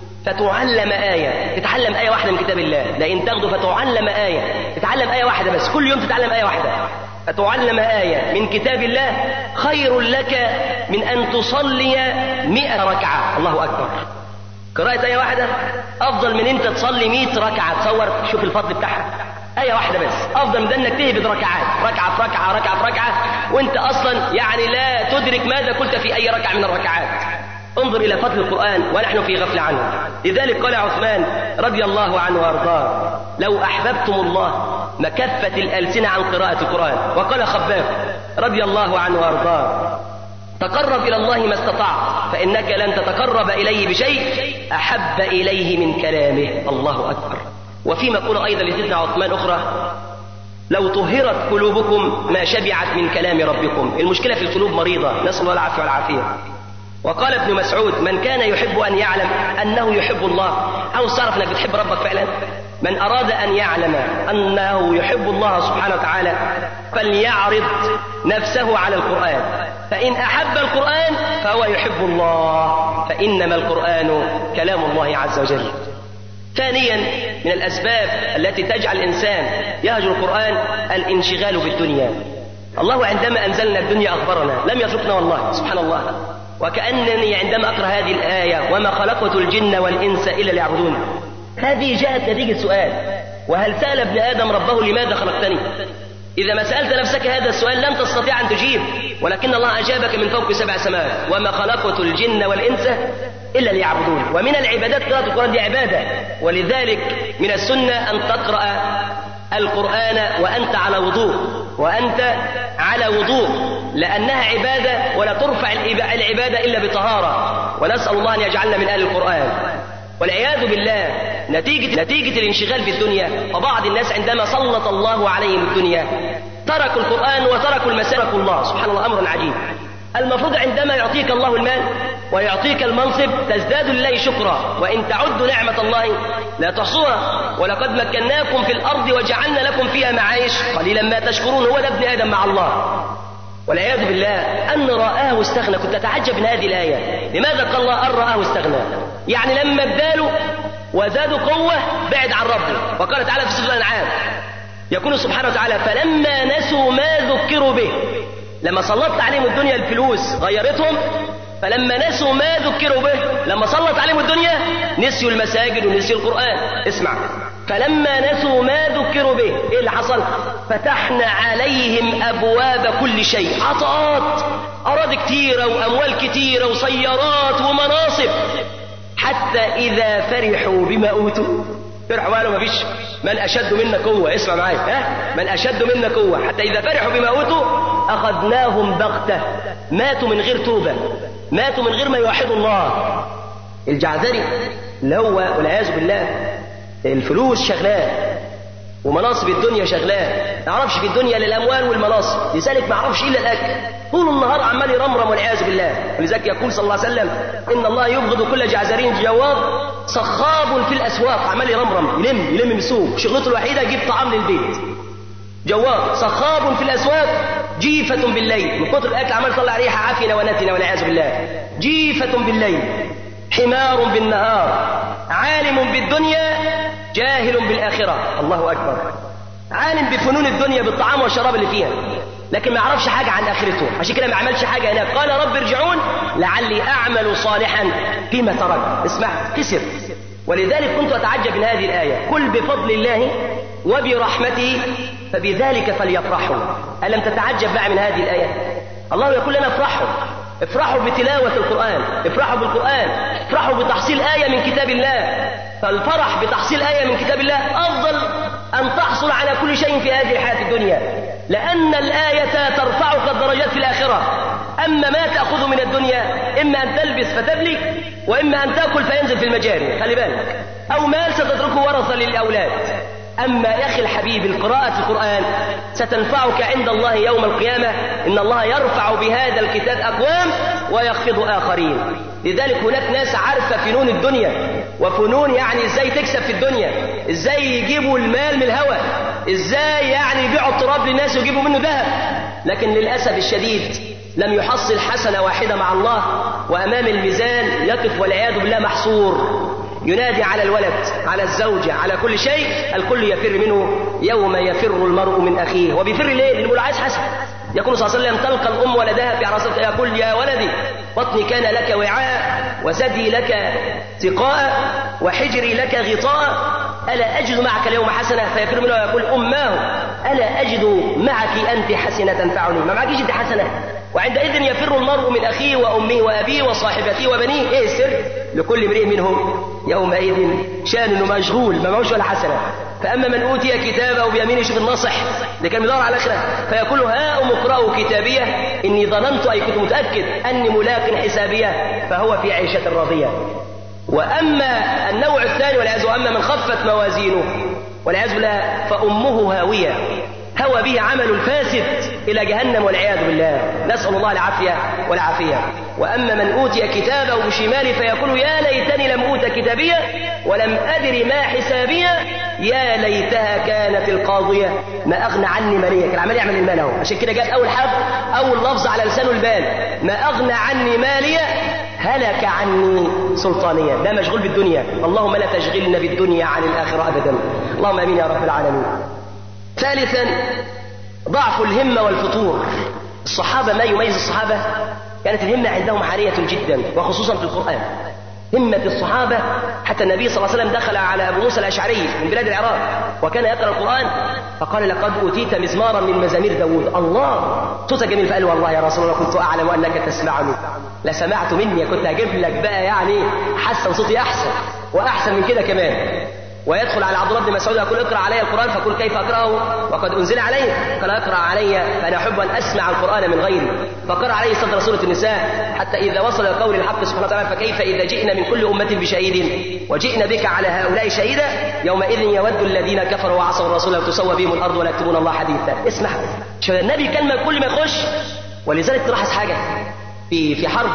فتعلم آية، تتعلم آية واحدة من كتاب الله. لئن تغدو فتعلم آية، تتعلم آية واحدة بس، كل يوم تتعلم آية واحدة، فتعلم آية من كتاب الله خير لك من أن تصلي 100 ركعة. الله أكبر. قراءة آية واحدة أفضل من أنت تصلي 100 ركعة. تصور، شوف الفضل بتاعها. آية واحدة بس أفضل من أنك تهبط ركعات، ركعة في ركعة ركعة في ركعة، وأنت أصلا يعني لا تدرك ماذا قلت في أي ركعة من الركعات. انظر إلى فضل القرآن ونحن في غفلة عنه. لذلك قال عثمان رضي الله عنه وارضاه: لو أحببتم الله مكفت الألسنة عن قراءة القرآن. وقال خباب رضي الله عنه وارضاه: تقرب إلى الله ما استطعت، فإنك لن تتقرب إليه بشيء أحب إليه من كلامه. الله أكبر. وفي مقولة أيضا لسيدنا عثمان أخرى: لو طهرت قلوبكم ما شبعت من كلام ربكم. المشكلة في القلوب مريضة، نسأل الله العافية والعافية. وقال ابن مسعود: من كان يحب أن يعلم أنه يحب الله. عاوز تعرف أنك بتحب ربك فعلا؟ من أراد أن يعلم أنه يحب الله سبحانه وتعالى فليعرض نفسه على القرآن، فإن أحب القرآن فهو يحب الله، فإنما القرآن كلام الله عز وجل. ثانيا من الأسباب التي تجعل الإنسان يهجر القرآن الانشغال بالدنيا. الله عندما أنزلنا الدنيا أخبرنا، لم يتركنا والله سبحان الله. وكأنني عندما أقرأ هذه الآية: وما خلقت الجن والإنس إلا ليعبدون، هذه جاءت نتيجة سؤال: وهل سأل ابن آدم ربه لماذا خلقتني؟ إذا ما سألت نفسك هذا السؤال لن تستطيع أن تجيب، ولكن الله أجابك من فوق 7 سماوات: وما خلقت الجن والإنس إلا ليعبدون. ومن العبادات قراءة القرآن، دي عبادة، ولذلك من السنة أن تقرأ القرآن وأنت على وضوء، لأنها عبادة ولا ترفع العبادة إلا بطهارة، ونسأل الله أن يجعلنا من أهل القرآن. والعياذ بالله نتيجة الانشغال بالدنيا، وبعض الناس عندما سلط الله عليهم الدنيا تركوا القرآن وتركوا المسيرة الله. سبحان الله، أمر عجيب. المفروض عندما يعطيك الله المال ويعطيك المنصب تزداد لله شكرا، وإن تعدوا نعمة الله لا تحصوها، ولقد مكناكم في الأرض وجعلنا لكم فيها معايش قليلا ما تشكرون. هو ده ابن آدم مع الله. والعياذ بالله أن رآه استغنى. كنت أتعجب من هذه الآية، لماذا قال الله أن رآه استغنى؟ يعني لما اداله وزادوا قوة بعد عن ربه. وقال تعالى في سورة الأنعام يقول سبحانه وتعالى: فلما نسوا ما ذكروا به، لما سلطت عليهم الدنيا الفلوس غيرتهم، فلما نسوا ما ذكروا به، لما سلط عليهم الدنيا نسيوا المساجد ونسيوا القرآن. اسمع: فلما نسوا ما ذكروا به، ايه اللي حصل؟ فتحنا عليهم أبواب كل شيء، عطاءات، أراضي كتيرة وأموال كتيرة وسيارات ومناصب، حتى إذا فرحوا بما أوتوا، فرحوا قالوا ما فيش من أشد منا قوة. اسمع معايا، من أشد منا قوة، حتى إذا فرحوا بما أوتوا أخذناهم بغتة، ماتوا من غير توبة، ماتوا من غير ما يوحدوا الله. الجعذري اللي هو والعياذ بالله الفلوس شغلاه ومناصب الدنيا شغلاه، ما يعرفش في الدنيا الا الاموال والمناصب، لذلك ما يعرفش الا الاكل، طول النهار عمال يرمرم والعياذ بالله. ولذلك يقول صلى الله عليه وسلم: ان الله يبغض كل جعزرين جواد صخاب في الاسواق، عمال يرمرم يلم من السوق، شغلته الوحيده يجيب طعام للبيت. جواد صخاب في الاسواق جيفة بالليل، من كتر الاكل عمال يطلع ريحه عفنه ونتنه والعياذ بالله. جيفة بالليل حمار بالنهار، عالم بالدنيا جاهل بالآخرة. الله أكبر. عالم بفنون الدنيا بالطعام والشراب اللي فيها، لكن ما يعرفش حاجة عن آخرته، عشان كده ما عملش حاجة هناك. قال: رب ارجعون لعلي أعمل صالحا فيما ترك. اسمع، خسر. ولذلك كنت أتعجب من هذه الآية: قل بفضل الله وبرحمته فبذلك فليفرحوا. ألم تتعجب بقى من هذه الآية؟ الله يقول لنا: افرحوا بتلاوة القرآن، افرحوا بالقرآن، افرحوا بتحصيل آية من كتاب الله. فالفرح بتحصيل آية من كتاب الله أفضل أن تحصل على كل شيء في هذه الحياة الدنيا، لأن الآية ترفعك الدرجات في الآخرة. أما ما تأخذ من الدنيا إما أن تلبس فتبلي، وإما أن تأكل فينزل في المجاري، خلي بالك، أو مال ستتركه ورثة للأولاد. أما يا أخي الحبيب القراءة القرآن ستنفعك عند الله يوم القيامة. إن الله يرفع بهذا الكتاب أقوام ويخفض آخرين. لذلك هناك ناس عارفة فنون الدنيا، وفنون يعني إزاي تكسب في الدنيا، إزاي يجيبوا المال من الهواء، إزاي يعني يبيعوا التراب للناس ويجيبوا منه ذهب، لكن للأسف الشديد لم يحصل حسنة واحدة مع الله، وأمام الميزان يقف والعياذ بالله محصور، ينادي على الولد، على الزوجة، على كل شيء، الكل يفر منه يوم يفر المرء من أخيه. وبيفر ليه؟ لأنه عايز حسن. يقول صلى الله عليه وسلم: تلقى الأم ولدها في عرصتها يقول: يا ولدي بطني كان لك وعاء، وثدي لك سقاء، وحجري لك غطاء، ألا أجد معك اليوم حسنة؟ فيفر منه ويقول: أماه ألا أجد معك أنت حسنة تنفعني؟ ما معكيش أنت حسنة. وعندئذ يفر المرء من أخيه وأمه وأبيه وصاحبته وبنيه. إيه السر؟ لكل امرئ منهم يومئذ شان مشغول، ما معوش ولا حسنة. فأما من أوتي كتابه بيمينه، شوف الناصح اللي كان بيدور على الآخرة، فيقول: هاؤم اقرأوا كتابيه إني ظننت، أي كنت متأكد أني ملاق حسابيه، فهو في عيشة راضية. وأما النوع الثاني والعياذ، وأما من خفت موازينه والعياذ بالله فأمه هاوية. هوى به عمل فاسد إلى جهنم والعياذ بالله، نسأل الله العافية والعافية. وأما من أوتي كتابه بشماله فيقول يا ليتني لم أوت كتابية ولم أدر ما حسابية يا ليتها كانت القاضية ما أغنى عني مالية. كان عمال يعمل المال اهو، عشان كده جاءت أول حرف أول لفظ على لسانه البال، ما أغنى عني مالية هلك عني سلطانية. ده مشغول بالدنيا، اللهم لا تشغلنا بالدنيا عن الآخرة أبدا، اللهم أمين يا رب العالمين. ثالثا ضعف الهمة والفتور. الصحابة ما يميز الصحابة كانت الهمة عندهم عالية جدا، وخصوصا في القرآن. همة الصحابة حتى النبي صلى الله عليه وسلم دخل على أبو موسى الأشعري من بلاد العراق وكان يقرأ القرآن فقال لقد أوتيت مزمارا من مزامير داود. الله صوتك جميل. فقال والله يا رسول الله كنت أعلم أنك تسمعني لسمعت مني، كنت أجيب لك بقى يعني حسن صوتي أحسن وأحسن من كده كمان. ويدخل على عبد الله بن مسعود يقول اقرأ علي القرآن، فقل كيف أقرأه وقد أنزل علي؟ قال اقرأ علي فأنا أحب أن أسمع القرآن من غيري. فقرأ عليه صدر سورة النساء حتى إذا وصل قول الحق سبحانه وتعالى فكيف إذا جئنا من كل أمة بشهيد وجئنا بك على هؤلاء شهيدا يومئذ يود الذين كفروا وعصوا الرسول لو تسوى بهم الأرض ولا يكتمون الله حديثا. اسمع النبي كلمة كل ما يخش. ولذلك تلاحظ حاجة في حرب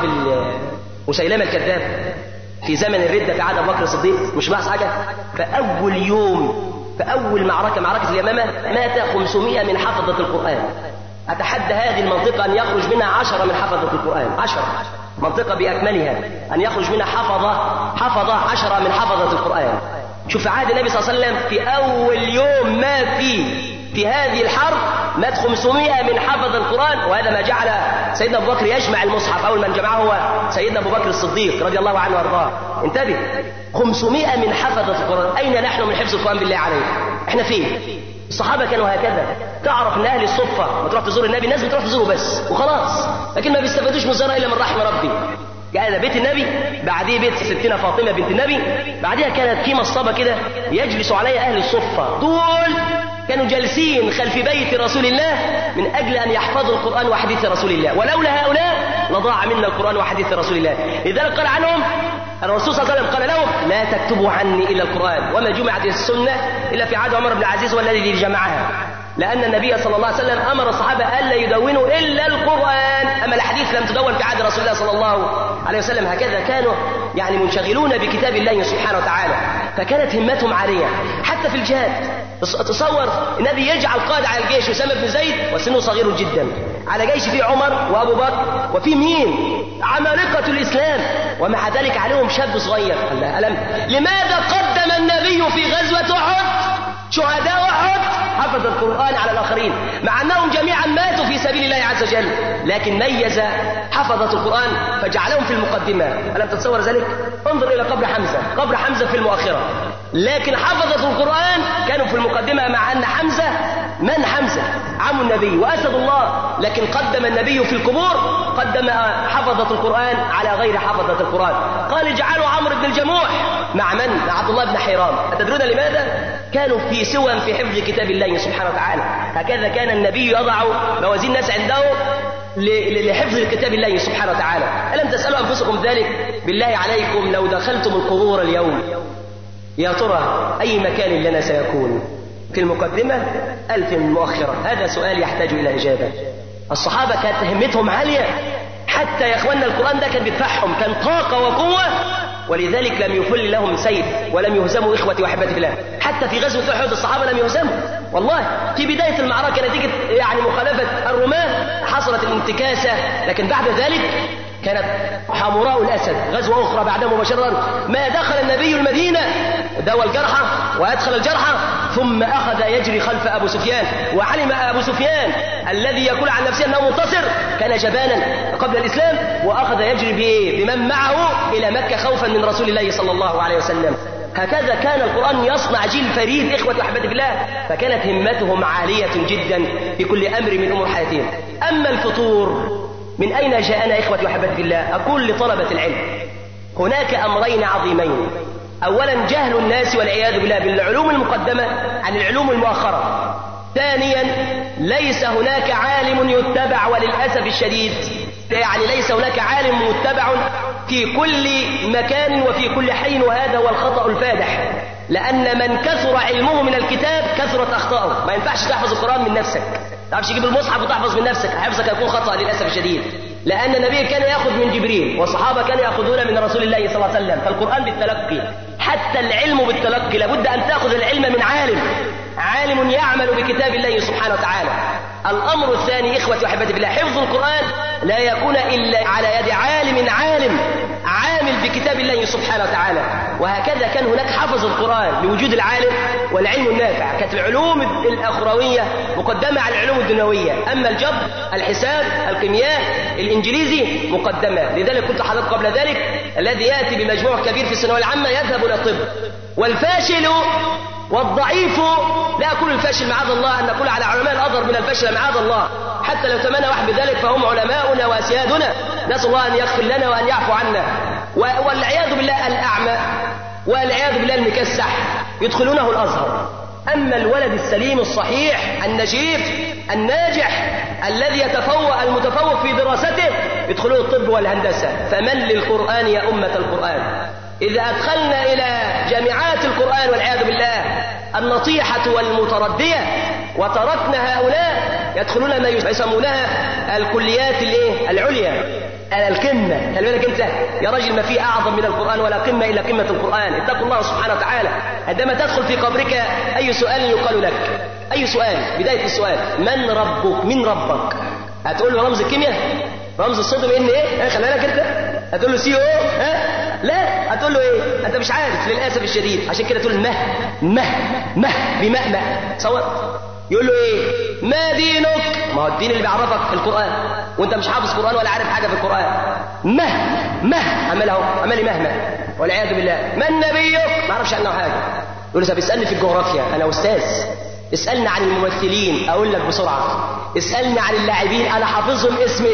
مسيلمة الكذاب في زمن الردة في عهد أبو بكر الصديق، مش لاحظ حاجة؟ فأول يوم في أول معركة اليمامة مات 500 من حفظة القرآن. أتحدى هذه المنطقة أن يخرج منها 10 من حفظة القرآن، 10 منطقة بأكملها أن يخرج منها حفظة 10 من حفظة القرآن. شوف عهد النبي صلى الله عليه وسلم في أول يوم مات في هذه الحرب مات 500 من حفظ القرآن. وهذا ما جعل سيدنا أبو بكر يجمع المصحف. أول من جمعه هو سيدنا أبو بكر الصديق رضي الله عنه وارضاه. انتبه، 500 من حفظة القرآن. أين نحن من حفظ القرآن بالله عليك؟ احنا فين؟ الصحابة كانوا هكذا. تعرف ان أهل الصفة ما تروح تزور النبي، الناس بتروح تزوره بس وخلاص، لكن ما بيستفادوش من الزيارة إلا من رحم ربي. قال بيت النبي، بعديه بيت ستنا فاطمة بنت النبي، بعدها كانت في مصطبة كده يجلس عليها أهل الصفة. دول كانوا جالسين خلف بيت رسول الله من أجل أن يحفظوا القرآن وحديث رسول الله، ولولا هؤلاء لضاع منا القرآن وحديث رسول الله. لذلك قال عنهم الرسول صلى الله عليه وسلم قال لهم لا تكتبوا عني إلا القرآن، وما جمعت السنة إلا في عهد عمر بن العزيز والذي جمعها، لأن النبي صلى الله عليه وسلم أمر الصحابة ألا يدونوا إلا القرآن. أما الحديث لم تدون في عهد رسول الله صلى الله عليه وسلم. هكذا كانوا يعني منشغلون بكتاب الله سبحانه وتعالى، فكانت همتهم عالية. حتى في الجهاد تصور النبي يجعل قائد على الجيش أسامة بن زيد وسنه صغير جدا، على جيش فيه عمر وأبو بكر وفيه مين؟ عمالقة الإسلام، ومع ذلك عليهم شاب صغير. لماذا قدم النبي في غزوة أحد شهداء أحد حفظ القرآن على الآخرين، مع أنهم جميعا ماتوا في سبيل الله عز وجل، لكن ميز حفظة القرآن فجعلهم في المقدمة. ألم تتصور ذلك؟ انظر إلى قبر حمزة في المؤخرة، لكن حفظة القرآن كانوا في المقدمة، مع أن حمزة من حمزة عم النبي وأسد الله، لكن قدم النبي في القبور قدم حفظة القرآن على غير حفظة القرآن. قال اجعلوا عمرو بن الجموح مع من؟ مع عبد الله بن حرام. أتدرون لماذا؟ كانوا في سوى في حفظ كتاب الله سبحانه وتعالى. هكذا كان النبي يضع موازين الناس عنده لحفظ كتاب الله سبحانه وتعالى. ألم تسألوا أنفسكم ذلك؟ بالله عليكم لو دخلتم القبور اليوم يا ترى أي مكان لنا سيكون؟ في المقدمة ألف المؤخرة؟ هذا سؤال يحتاج إلى إجابة. الصحابة كانت همتهم عالية، حتى يا إخواننا القرآن ده كان بيدفعهم، كان طاقة وقوة، ولذلك لم يفل لهم سيف ولم يهزموا إخوتي وأحبتي في الله. حتى في غزوة أحد الصحابة لم يهزموا والله. في بداية المعركة نتيجة يعني مخالفة الرماة حصلت الانتكاسة، لكن بعد ذلك كانت حمراء الأسد غزوة أخرى بعدها مباشرة. ما دخل النبي المدينة داوى الجرحى وأدخل الجرحى، ثم أخذ يجري خلف أبو سفيان، وعلم أبو سفيان الذي يقول عن نفسه أنه منتصر كان جبانا قبل الإسلام، وأخذ يجري بمن معه إلى مكة خوفا من رسول الله صلى الله عليه وسلم. هكذا كان القرآن يصنع جيل فريد إخوة وأحبتي بالله، فكانت همتهم عالية جدا في كل أمر من أمور حياتهم. أما الفطور من أين جاءنا إخوة وأحبتي بالله؟ أقول لطلبة العلم هناك أمرين عظيمين. أولا جهل الناس والعياذ بالله بالعلوم المقدمة عن العلوم المؤخرة. ثانيا ليس هناك عالم يتبع، وللأسف الشديد يعني ليس هناك عالم متبع في كل مكان وفي كل حين، وهذا هو الخطأ الفادح، لأن من كثر علمه من الكتاب كثرت أخطاؤه. ما ينفعش تحفظ القرآن من نفسك، ما تعرفش تجيب المصحف وتحفظ من نفسك، حفظك يكون خطأ للأسف الشديد، لأن النبي كان يأخذ من جبريل والصحابة كانوا يأخذون من رسول الله صلى الله عليه وسلم. فالقرآن بالتلقي، حتى العلم بالتلقي، لابد أن تأخذ العلم من عالم يعمل بكتاب الله سبحانه وتعالى. الأمر الثاني إخوتي وأحبتي بالله، حفظ القرآن لا يكون إلا على يد عالم عامل بكتاب الله سبحانه وتعالى. وهكذا كان هناك حفظ القرآن لوجود العالم والعلم النافع. كانت العلوم الأخروية مقدمة على العلوم الدنيوية، أما الجبر، الحساب، الكيمياء، الإنجليزي مقدمة. لذلك كنت حضرت قبل ذلك الذي يأتي بمجموع كبير في الثانوية العامة يذهب إلى الطب، والفاشل والضعيف، لا أقول الفاشل معاذ الله أن نقول على علماء الأزهر من الفاشل معاذ الله، حتى لو تمنى واحد بذلك فهم علماؤنا وأسيادنا، نسأل الله أن يغفر لنا وأن يعفو عنا. والعياذ بالله الأعمى والعياذ بالله المكسح يدخلونه الأزهر. أما الولد السليم الصحيح النجيب الناجح الذي المتفوق في دراسته يدخلون الطب والهندسة. فمن للقرآن يا أمة القرآن؟ إذا أدخلنا إلى جامعات القرآن والعياذ بالله النطيحة والمتردية وتركنا هؤلاء يدخلون ما يسمونها الكليات العليا، القمة. خلي بالك أنت يا راجل، ما في أعظم من القرآن ولا قمة إلا قمة القرآن. اتقوا الله سبحانه وتعالى. عندما تدخل في قبرك أي سؤال يقال لك، أي سؤال، بداية السؤال من ربك؟ من ربك؟ هتقول له رمز الكيمياء، رمز الصوديوم إن إيه؟ خلي بالك أنت هتقول له CO، لا، هتقول له إيه؟ أنت مش عارف للأسف الشديد. عشان كده تقول بمأمأ صور. يقول له إيه؟ ما دينك؟ ما هو الدين اللي بيعرفك في القرآن، وأنت مش حافظ قرآن ولا عارف حاجة في القرآن. عمال مهما والعياذ بالله. من نبيك؟ ما أعرفش عنه حاجة. يقول له طب اسألني في الجغرافيا، أنا أستاذ. اسألني عن الممثلين أقول لك بسرعة. اسألني عن اللاعبين أنا حافظهم اسم.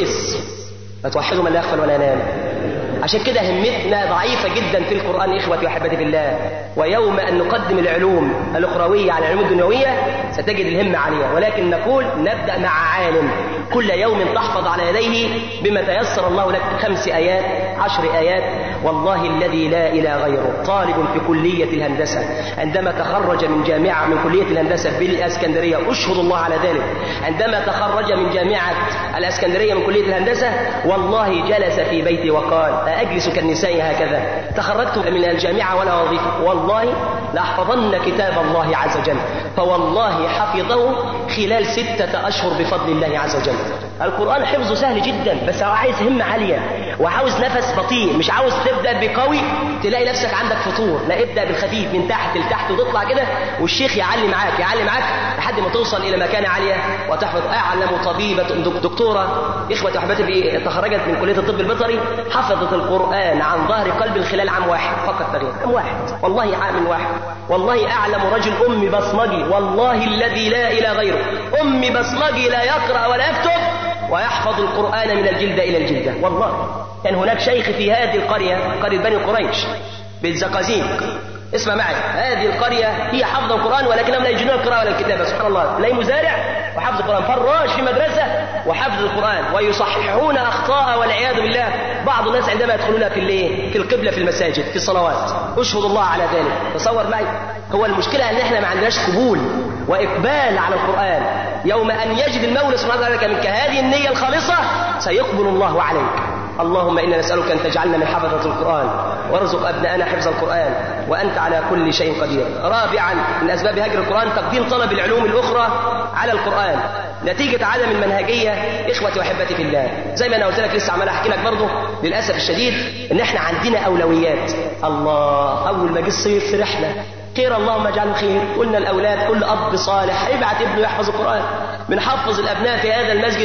ما توحدوا من لا يغفل ولا ينام. عشان كده همتنا ضعيفة جدا في القرآن إخوتي وأحبتي بالله. ويوم أن نقدم العلوم الأخروية على العلوم الدنيوية ستجد الهمة عالية، ولكن نقول نبدأ مع عالم كل يوم تحفظ على يديه بما تيسر الله لك 5 آيات 10 آيات. والله الذي لا إله غيره طالب في كلية الهندسة عندما تخرج من جامعة من كلية الهندسة بالإسكندرية، أشهد الله على ذلك، عندما تخرج من جامعة الإسكندرية من كلية الهندسة والله جلس في بيتي وقال أجلس كالنساء هكذا، تخرجت من الجامعة ولا وظيفة، والله لأحفظن كتاب الله عز وجل. فوالله حفظه خلال 6 أشهر بفضل الله عز وجل. القرآن حفظه سهل جدا، بس هو عايز همة عالية وعاوز نفس بطيء، مش عاوز تبدأ بقوي تلاقي نفسك عندك فطور، لا، ابدأ بالخفيف من تحت لتحت وتطلع كده، والشيخ يعلي معاك لحد ما توصل إلى مكانة عالية وتحفظ. أعلم طبيبة دكتورة إخوة أحبتي تخرجت من كلية الطب البيطري حفظت القرآن عن ظهر قلب خلال عام واحد فقط تغيير، عام واحد، والله عام واحد. والله أعلم رجل أمي بصمجي، والله الذي لا إله غيره، أمي بصمجي لا يقرأ ولا يكتب ويحفظ القرآن من الجلدة إلى الجلدة. والله كان هناك شيخ في هذه القرية، قرية بني قريش بالزقازيق، اسمع معي، هذه القرية هي حفظ القرآن ولكنهم لا يجدون القراءة ولا الكتابة. سبحان الله، لا مزارع وحفظ القرآن، فراش في مدرسة وحفظ القرآن، ويصححون أخطاء والعياذ بالله بعض الناس عندما يدخلون في القبلة في المساجد في الصلوات. أشهد الله على ذلك. تصور معي، هو المشكلة أن احنا ما عندناش قبول وإقبال على القرآن. يوم أن يجد المولى سبحانه وتعالى منك هذه النية الخالصة سيقبل الله عليك. اللهم إنا نسألك أن تجعلنا من حفظة القرآن وارزق أبناءنا حفظ القرآن وأنت على كل شيء قدير. رابعا من أسباب هجر القرآن تقديم طلب العلوم الأخرى على القرآن نتيجة عدم المنهجية. إخوتي وأحبتي في الله، زي ما أنا قلت لك لسه عمال أحكي لك برضه، للأسف الشديد إن إحنا عندنا أولويات. الله، أول ما جه الصيف فرحنا خير، اللهم اجعله خير. قلنا الأولاد كل أب صالح يبعت ابنه يحفظ القرآن. بنحفظ الأبناء في هذا المسجد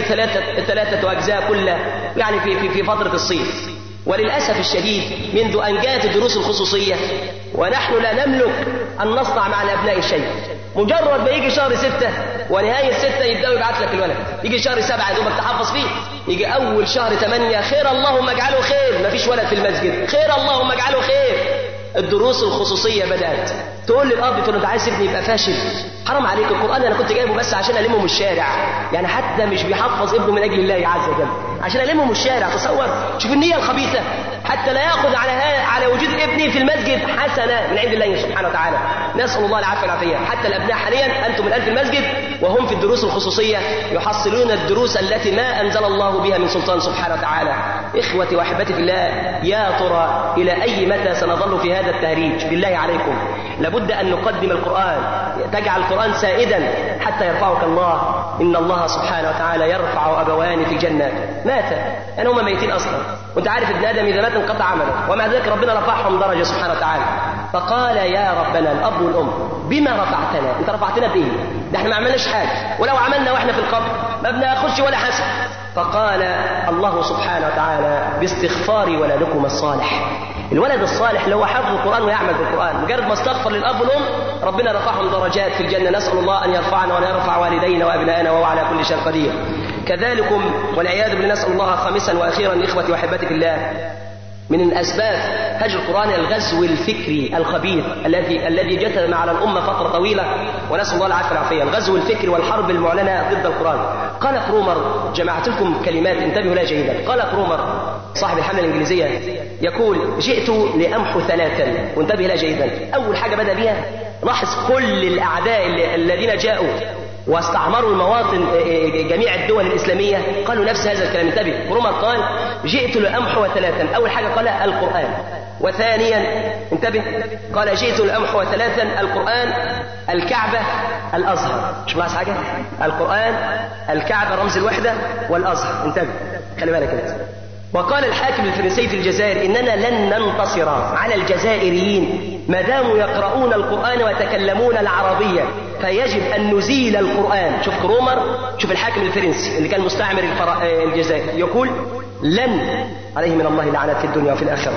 3 أجزاء كلها يعني في فترة الصيف. وللأسف الشديد منذ أن جاءت الدروس الخصوصية ونحن لا نملك أن نصنع مع الأبناء شيء. مجرد ما يجي شهر 6 ونهاية 6 يبدأوا يبعت لك الولد، يجي شهر 7 يدوبك تحفظ فيه، يجي أول شهر 8 خير اللهم اجعله خير، ما فيش ولد في المسجد، خير اللهم اجعله خير. الدروس الخصوصية بدأت تقول للاب تقول له انت عايز ابني يبقى فاشل؟ حرام عليك، القران انا كنت جايبه بس عشان المه من الشارع، يعني حتى مش بيحفظ ابنه من اجل الله عز وجل، عشان المه من الشارع. تصور، شوف النيه الخبيثه، حتى لا ياخذ على وجود ابني في المسجد حسنه من عند الله سبحانه وتعالى. نسال الله العافيه والعافيه. حتى الابناء حاليا انتم الان في المسجد وهم في الدروس الخصوصيه يحصلون الدروس التي ما انزل الله بها من سلطان سبحانه وتعالى. اخوتي واحبتي في الله، يا ترى الى اي متى سنظل في هذا التهريج؟ بالله عليكم لابد ان نقدم القران، تجعل القران سائدا حتى يرفعك الله. ان الله سبحانه وتعالى يرفع ابوان في الجنه ماتا، يعني هم ميتين اصلا، وانت عارف ابن ادم اذا مات انقطع عمله، ومع ذلك ربنا رفعهم درجه سبحانه وتعالى. فقال يا ربنا الاب والام بما رفعتنا؟ انت رفعتنا بايه؟ ده احنا ما عملناش حاجه، ولو عملنا واحنا في القبر ما بناخدش ولا حسن. فقال الله سبحانه وتعالى باستغفاري ولدكم الصالح. الولد الصالح اللي هو حافظ القرآن ويعمل بالقرآن، مجرد ما استغفر للأب والأم ربنا رفعهم درجات في الجنة. نسأل الله أن يرفعنا وأن يرفع والدينا وأبنائنا وهو على كل شيء قدير. كذلكم والعياذ بالله، نسأل الله خامسا وأخيرا إخوتي وأحبتي في الله، من أسباب هجر القرآن الغزو الفكري الخبيث الذي جثم على الأمة فترة طويلة، ونسأل الله العافية والعافية. الغزو الفكري والحرب المعلنة ضد القرآن. قال كرومر، جمعت لكم كلمات انتبهوا لها جيدا. قال كرومر صاحب الحملة الإنجليزية يقول: جئت لأمحو ثلاثا، وانتبه لها جيدا. أول حاجة بدأ بها، لاحظ كل الأعداء الذين جاءوا واستعمروا المواطن جميع الدول الإسلامية قالوا نفس هذا الكلام. انتبه، كرومر قال: جئت لأمحو ثلاثا. أول حاجة قالها القرآن، وثانيا انتبه قال: جئت لأمحو ثلاثا، القرآن، الكعبة، الأزهر. مش ملاحظ حاجة؟ القرآن، الكعبة رمز الوحدة، والأزهر. انتبه، خلي بالك انت. وقال الحاكم الفرنسي في الجزائر: إننا لن ننتصر على الجزائريين ما داموا يقرؤون القرآن ويتكلمون العربية، فيجب أن نزيل القرآن. شوف كرومر، شوف الحاكم الفرنسي اللي كان مستعمر الجزائر يقول: لن، عليه من الله لعنات في الدنيا وفي الآخرة،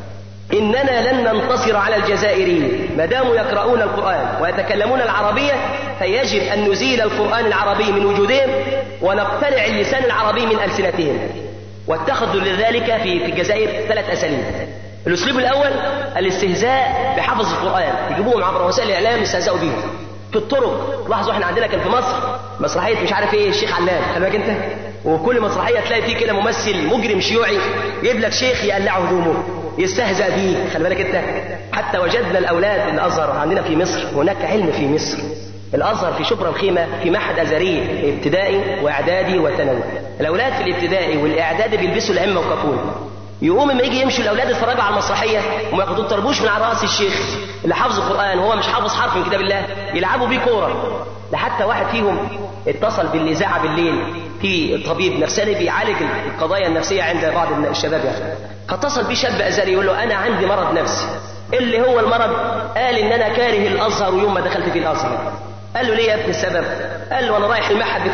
إننا لن ننتصر على الجزائريين ما داموا يقرؤون القرآن ويتكلمون العربية، فيجب أن نزيل القرآن العربي من وجودهم ونقتلع اللسان العربي من ألسنتهم. واتخذوا لذلك في الجزائر 3 أساليب. الأسلوب الأول الاستهزاء بحفظ القرآن، يجيبوهم عبر وسائل الإعلام يستهزئوا بهم في الطرق. لاحظوا احنا عندنا كان في مصر مسرحية مش عارف ايه الشيخ علام، خلي بالك انت، وكل مسرحية تلاقي فيه كده ممثل مجرم شيوعي يجيب لك شيخ يقلعه هدومه يستهزأ بيه، خلي بالك انت. حتى وجدنا الأولاد الأزهر عندنا في مصر، هناك علم في مصر الأزهر في شبرا الخيمة في معهد أزهري ابتدائي وإعدادي وثانوي. الأولاد في الابتدائي والإعدادي بيلبسوا العمة وكابون، يقوم لما يجي يمشوا الأولاد يتفرجوا على المسرحية وما ياخدوا الطربوش من على رأس الشيخ اللي حافظ القرآن وهو مش حافظ حرف من كتاب الله، يلعبوا بيه كورة. لحتى واحد فيهم اتصل بالإذاعة بالليل، في طبيب نفساني بيعالج القضايا النفسية عند بعض الشباب يعني، فاتصل بيه شاب أزهري يقول له: أنا عندي مرض نفسي. اللي هو المرض؟ قال: إن أنا كاره الأزهر يوم ما دخلت في الأزهر. قال له: ليه يا ابني السبب؟ قال له: وانا رايح المعهد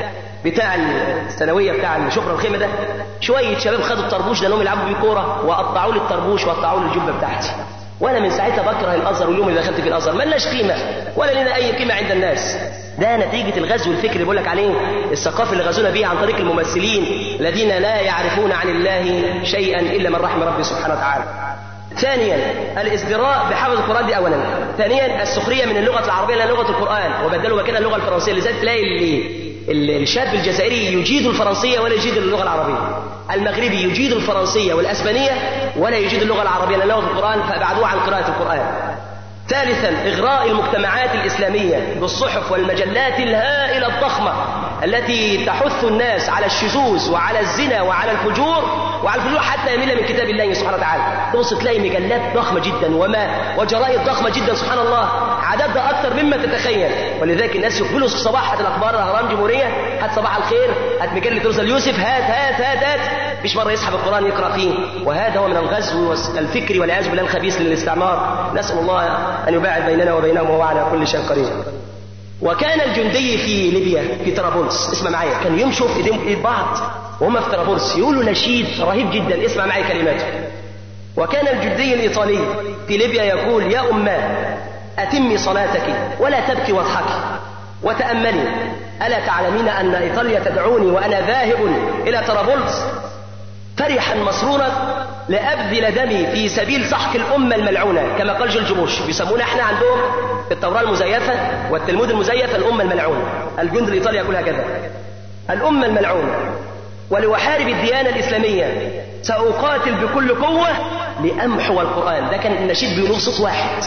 بتاع الثانويه بتاع شبرا الخيمه ده، شويه شباب خدوا الطربوش لانهم يلعبوا بيه كوره وقطعوا لي الطربوش وقطعوا لي الجبه بتاعتي، وانا من ساعتها بكره الازهر، واليوم اللي دخلت في الازهر ملناش قيمه ولا لنا اي قيمه عند الناس. ده نتيجه الغزو الفكري اللي بقول لك عليه، الثقافه اللي غزونا بيها عن طريق الممثلين الذين لا يعرفون عن الله شيئا الا من رحم ربي سبحانه وتعالى. ثانيا الازدراء بحفظ القرآن، دي أولا. ثانيا السخرية من اللغة العربية إلى لغة القرآن وبدلوا مكانها اللغة الفرنسية، لذلك تلاقي الشاب الجزائري يجيد الفرنسية ولا يجيد اللغة العربية، المغربي يجيد الفرنسية والأسبانية ولا يجيد اللغة العربية لأن لغة القرآن فأبعدوه عن قراءة القرآن. ثالثا إغراء المجتمعات الإسلامية بالصحف والمجلات الهائلة الضخمة التي تحث الناس على الشذوذ وعلى الزنا وعلى الفجور حتى يميل من كتاب الله سبحانه وتعالى. تبص تلاقي مجلات ضخمة جدا وجرائد ضخمة جدا، سبحان الله عددها أكثر مما تتخيل. ولذلك الناس يقبلوا في صباح الأخبار، الأهرام، جمهورية، هات صباح الخير، هات مجلة روزا اليوسف، هات مش مرة يسحب القرآن يقرأ فيه. وهذا هو من الغزو الفكري والعياذ بالله الخبيث للاستعمار. نسأل الله أن يباعد بيننا وبينهم وهو على كل شيء قدير. وكان الجندي في ليبيا في طرابلس، اسمع معايا، كان يمشوا في ايدين بعض وهم في طرابلس يقولوا نشيد رهيب جدا، اسمع معايا كلماته. وكان الجندي الإيطالي في ليبيا يقول: يا أماه أتمي صلاتك ولا تبكي واضحكي وتأملي، ألا تعلمين أن إيطاليا تدعوني وأنا ذاهب إلى طرابلس فرحا مسرورا لأبذل دمي في سبيل سحق الأمة الملعونة، كما قال جورج بوش. بيسمونا احنا عندهم في التوراة المزيفة والتلمود المزيف الأمة الملعونة. الجند الإيطالي يقول هكذا: الأمة الملعونة. ولأحارب الديانة الإسلامية سأقاتل بكل قوة لأمحو القرآن. ده كان النشيد بيقول صوت واحد: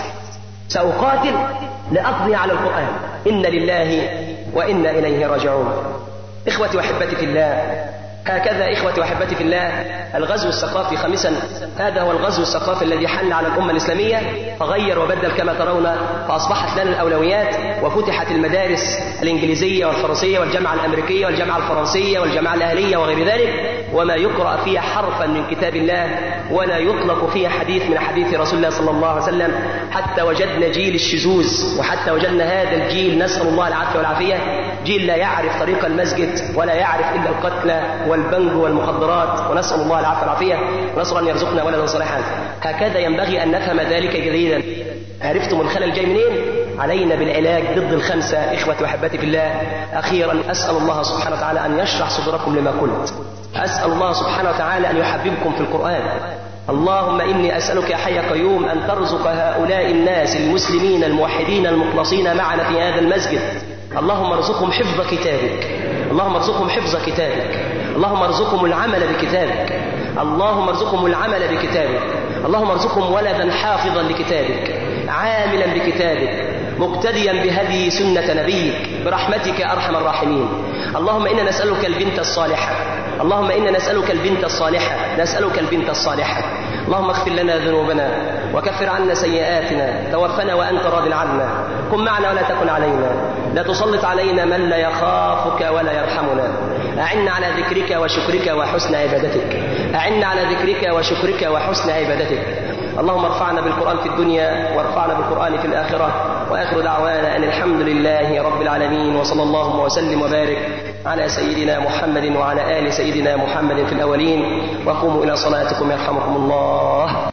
سأقاتل لأقضي على القرآن. إن لله وإنا إليه راجعون. إخوتي وأحبتي في الله، هكذا إخوتي وأحبتي في الله الغزو الثقافي. خامسا، هذا هو الغزو الثقافي الذي حل على الأمة الإسلامية فغير وبدل كما ترون، فأصبحت لنا الأولويات وفتحت المدارس الإنجليزية والفرنسية والجامعة الأمريكية والجامعة الفرنسية والجامعة الأهلية وغير ذلك، وما يقرأ فيها حرفا من كتاب الله ولا يطلق فيها حديث من حديث رسول الله صلى الله عليه وسلم. حتى وجدنا جيل الشذوذ، وحتى وجدنا هذا الجيل نسأل الله العافية والعافية، جيل لا يعرف طريق المسجد ولا يعرف إلا القتل والبنج والمخدرات، ونسأل الله العافية والعافية، ونسأل أن يرزقنا ولدا صالحا. هكذا ينبغي أن نفهم ذلك جيدا. عرفتم الخلل جاي منين؟ علينا بالعلاج ضد الخمسة. إخوتي وأحبتي في الله، أخيرا أسأل الله سبحانه وتعالى أن يشرح صدوركم لما قلت. أسأل الله سبحانه وتعالى أن يحببكم في القرآن. اللهم إني أسألك يا حي قيوم أن ترزق هؤلاء الناس المسلمين الموحدين المخلصين معنا في هذا المسجد. اللهم ارزقهم حفظ كتابك، اللهم ارزقهم حفظ كتابك، اللهم ارزقهم العمل بكتابك، اللهم ارزقهم العمل بكتابك، اللهم ارزقهم ولدا حافظا لكتابك عاملا بكتابك مقتديا بهدي سنة نبيك برحمتك أرحم الراحمين. اللهم إنا نسألك البنت الصالحة، اللهم إنا نسألك البنت الصالحة، نسألك البنت الصالحة. اللهم اغفر لنا ذنوبنا وكفر عنا سيئاتنا، توفنا وأنت راض عنا، كن معنا ولا تكن علينا، لا تسلط علينا من لا يخافك ولا يرحمنا. أعنا على ذكرك وشكرك وحسن عبادتك، أعنا على ذكرك وشكرك وحسن عبادتك. اللهم ارفعنا بالقرآن في الدنيا وارفعنا بالقرآن في الآخرة. وآخر دعوانا أن الحمد لله رب العالمين، وصلى الله وسلم وبارك على سيدنا محمد وعلى آل سيدنا محمد في الأولين. وقوموا إلى صلاتكم يرحمكم الله.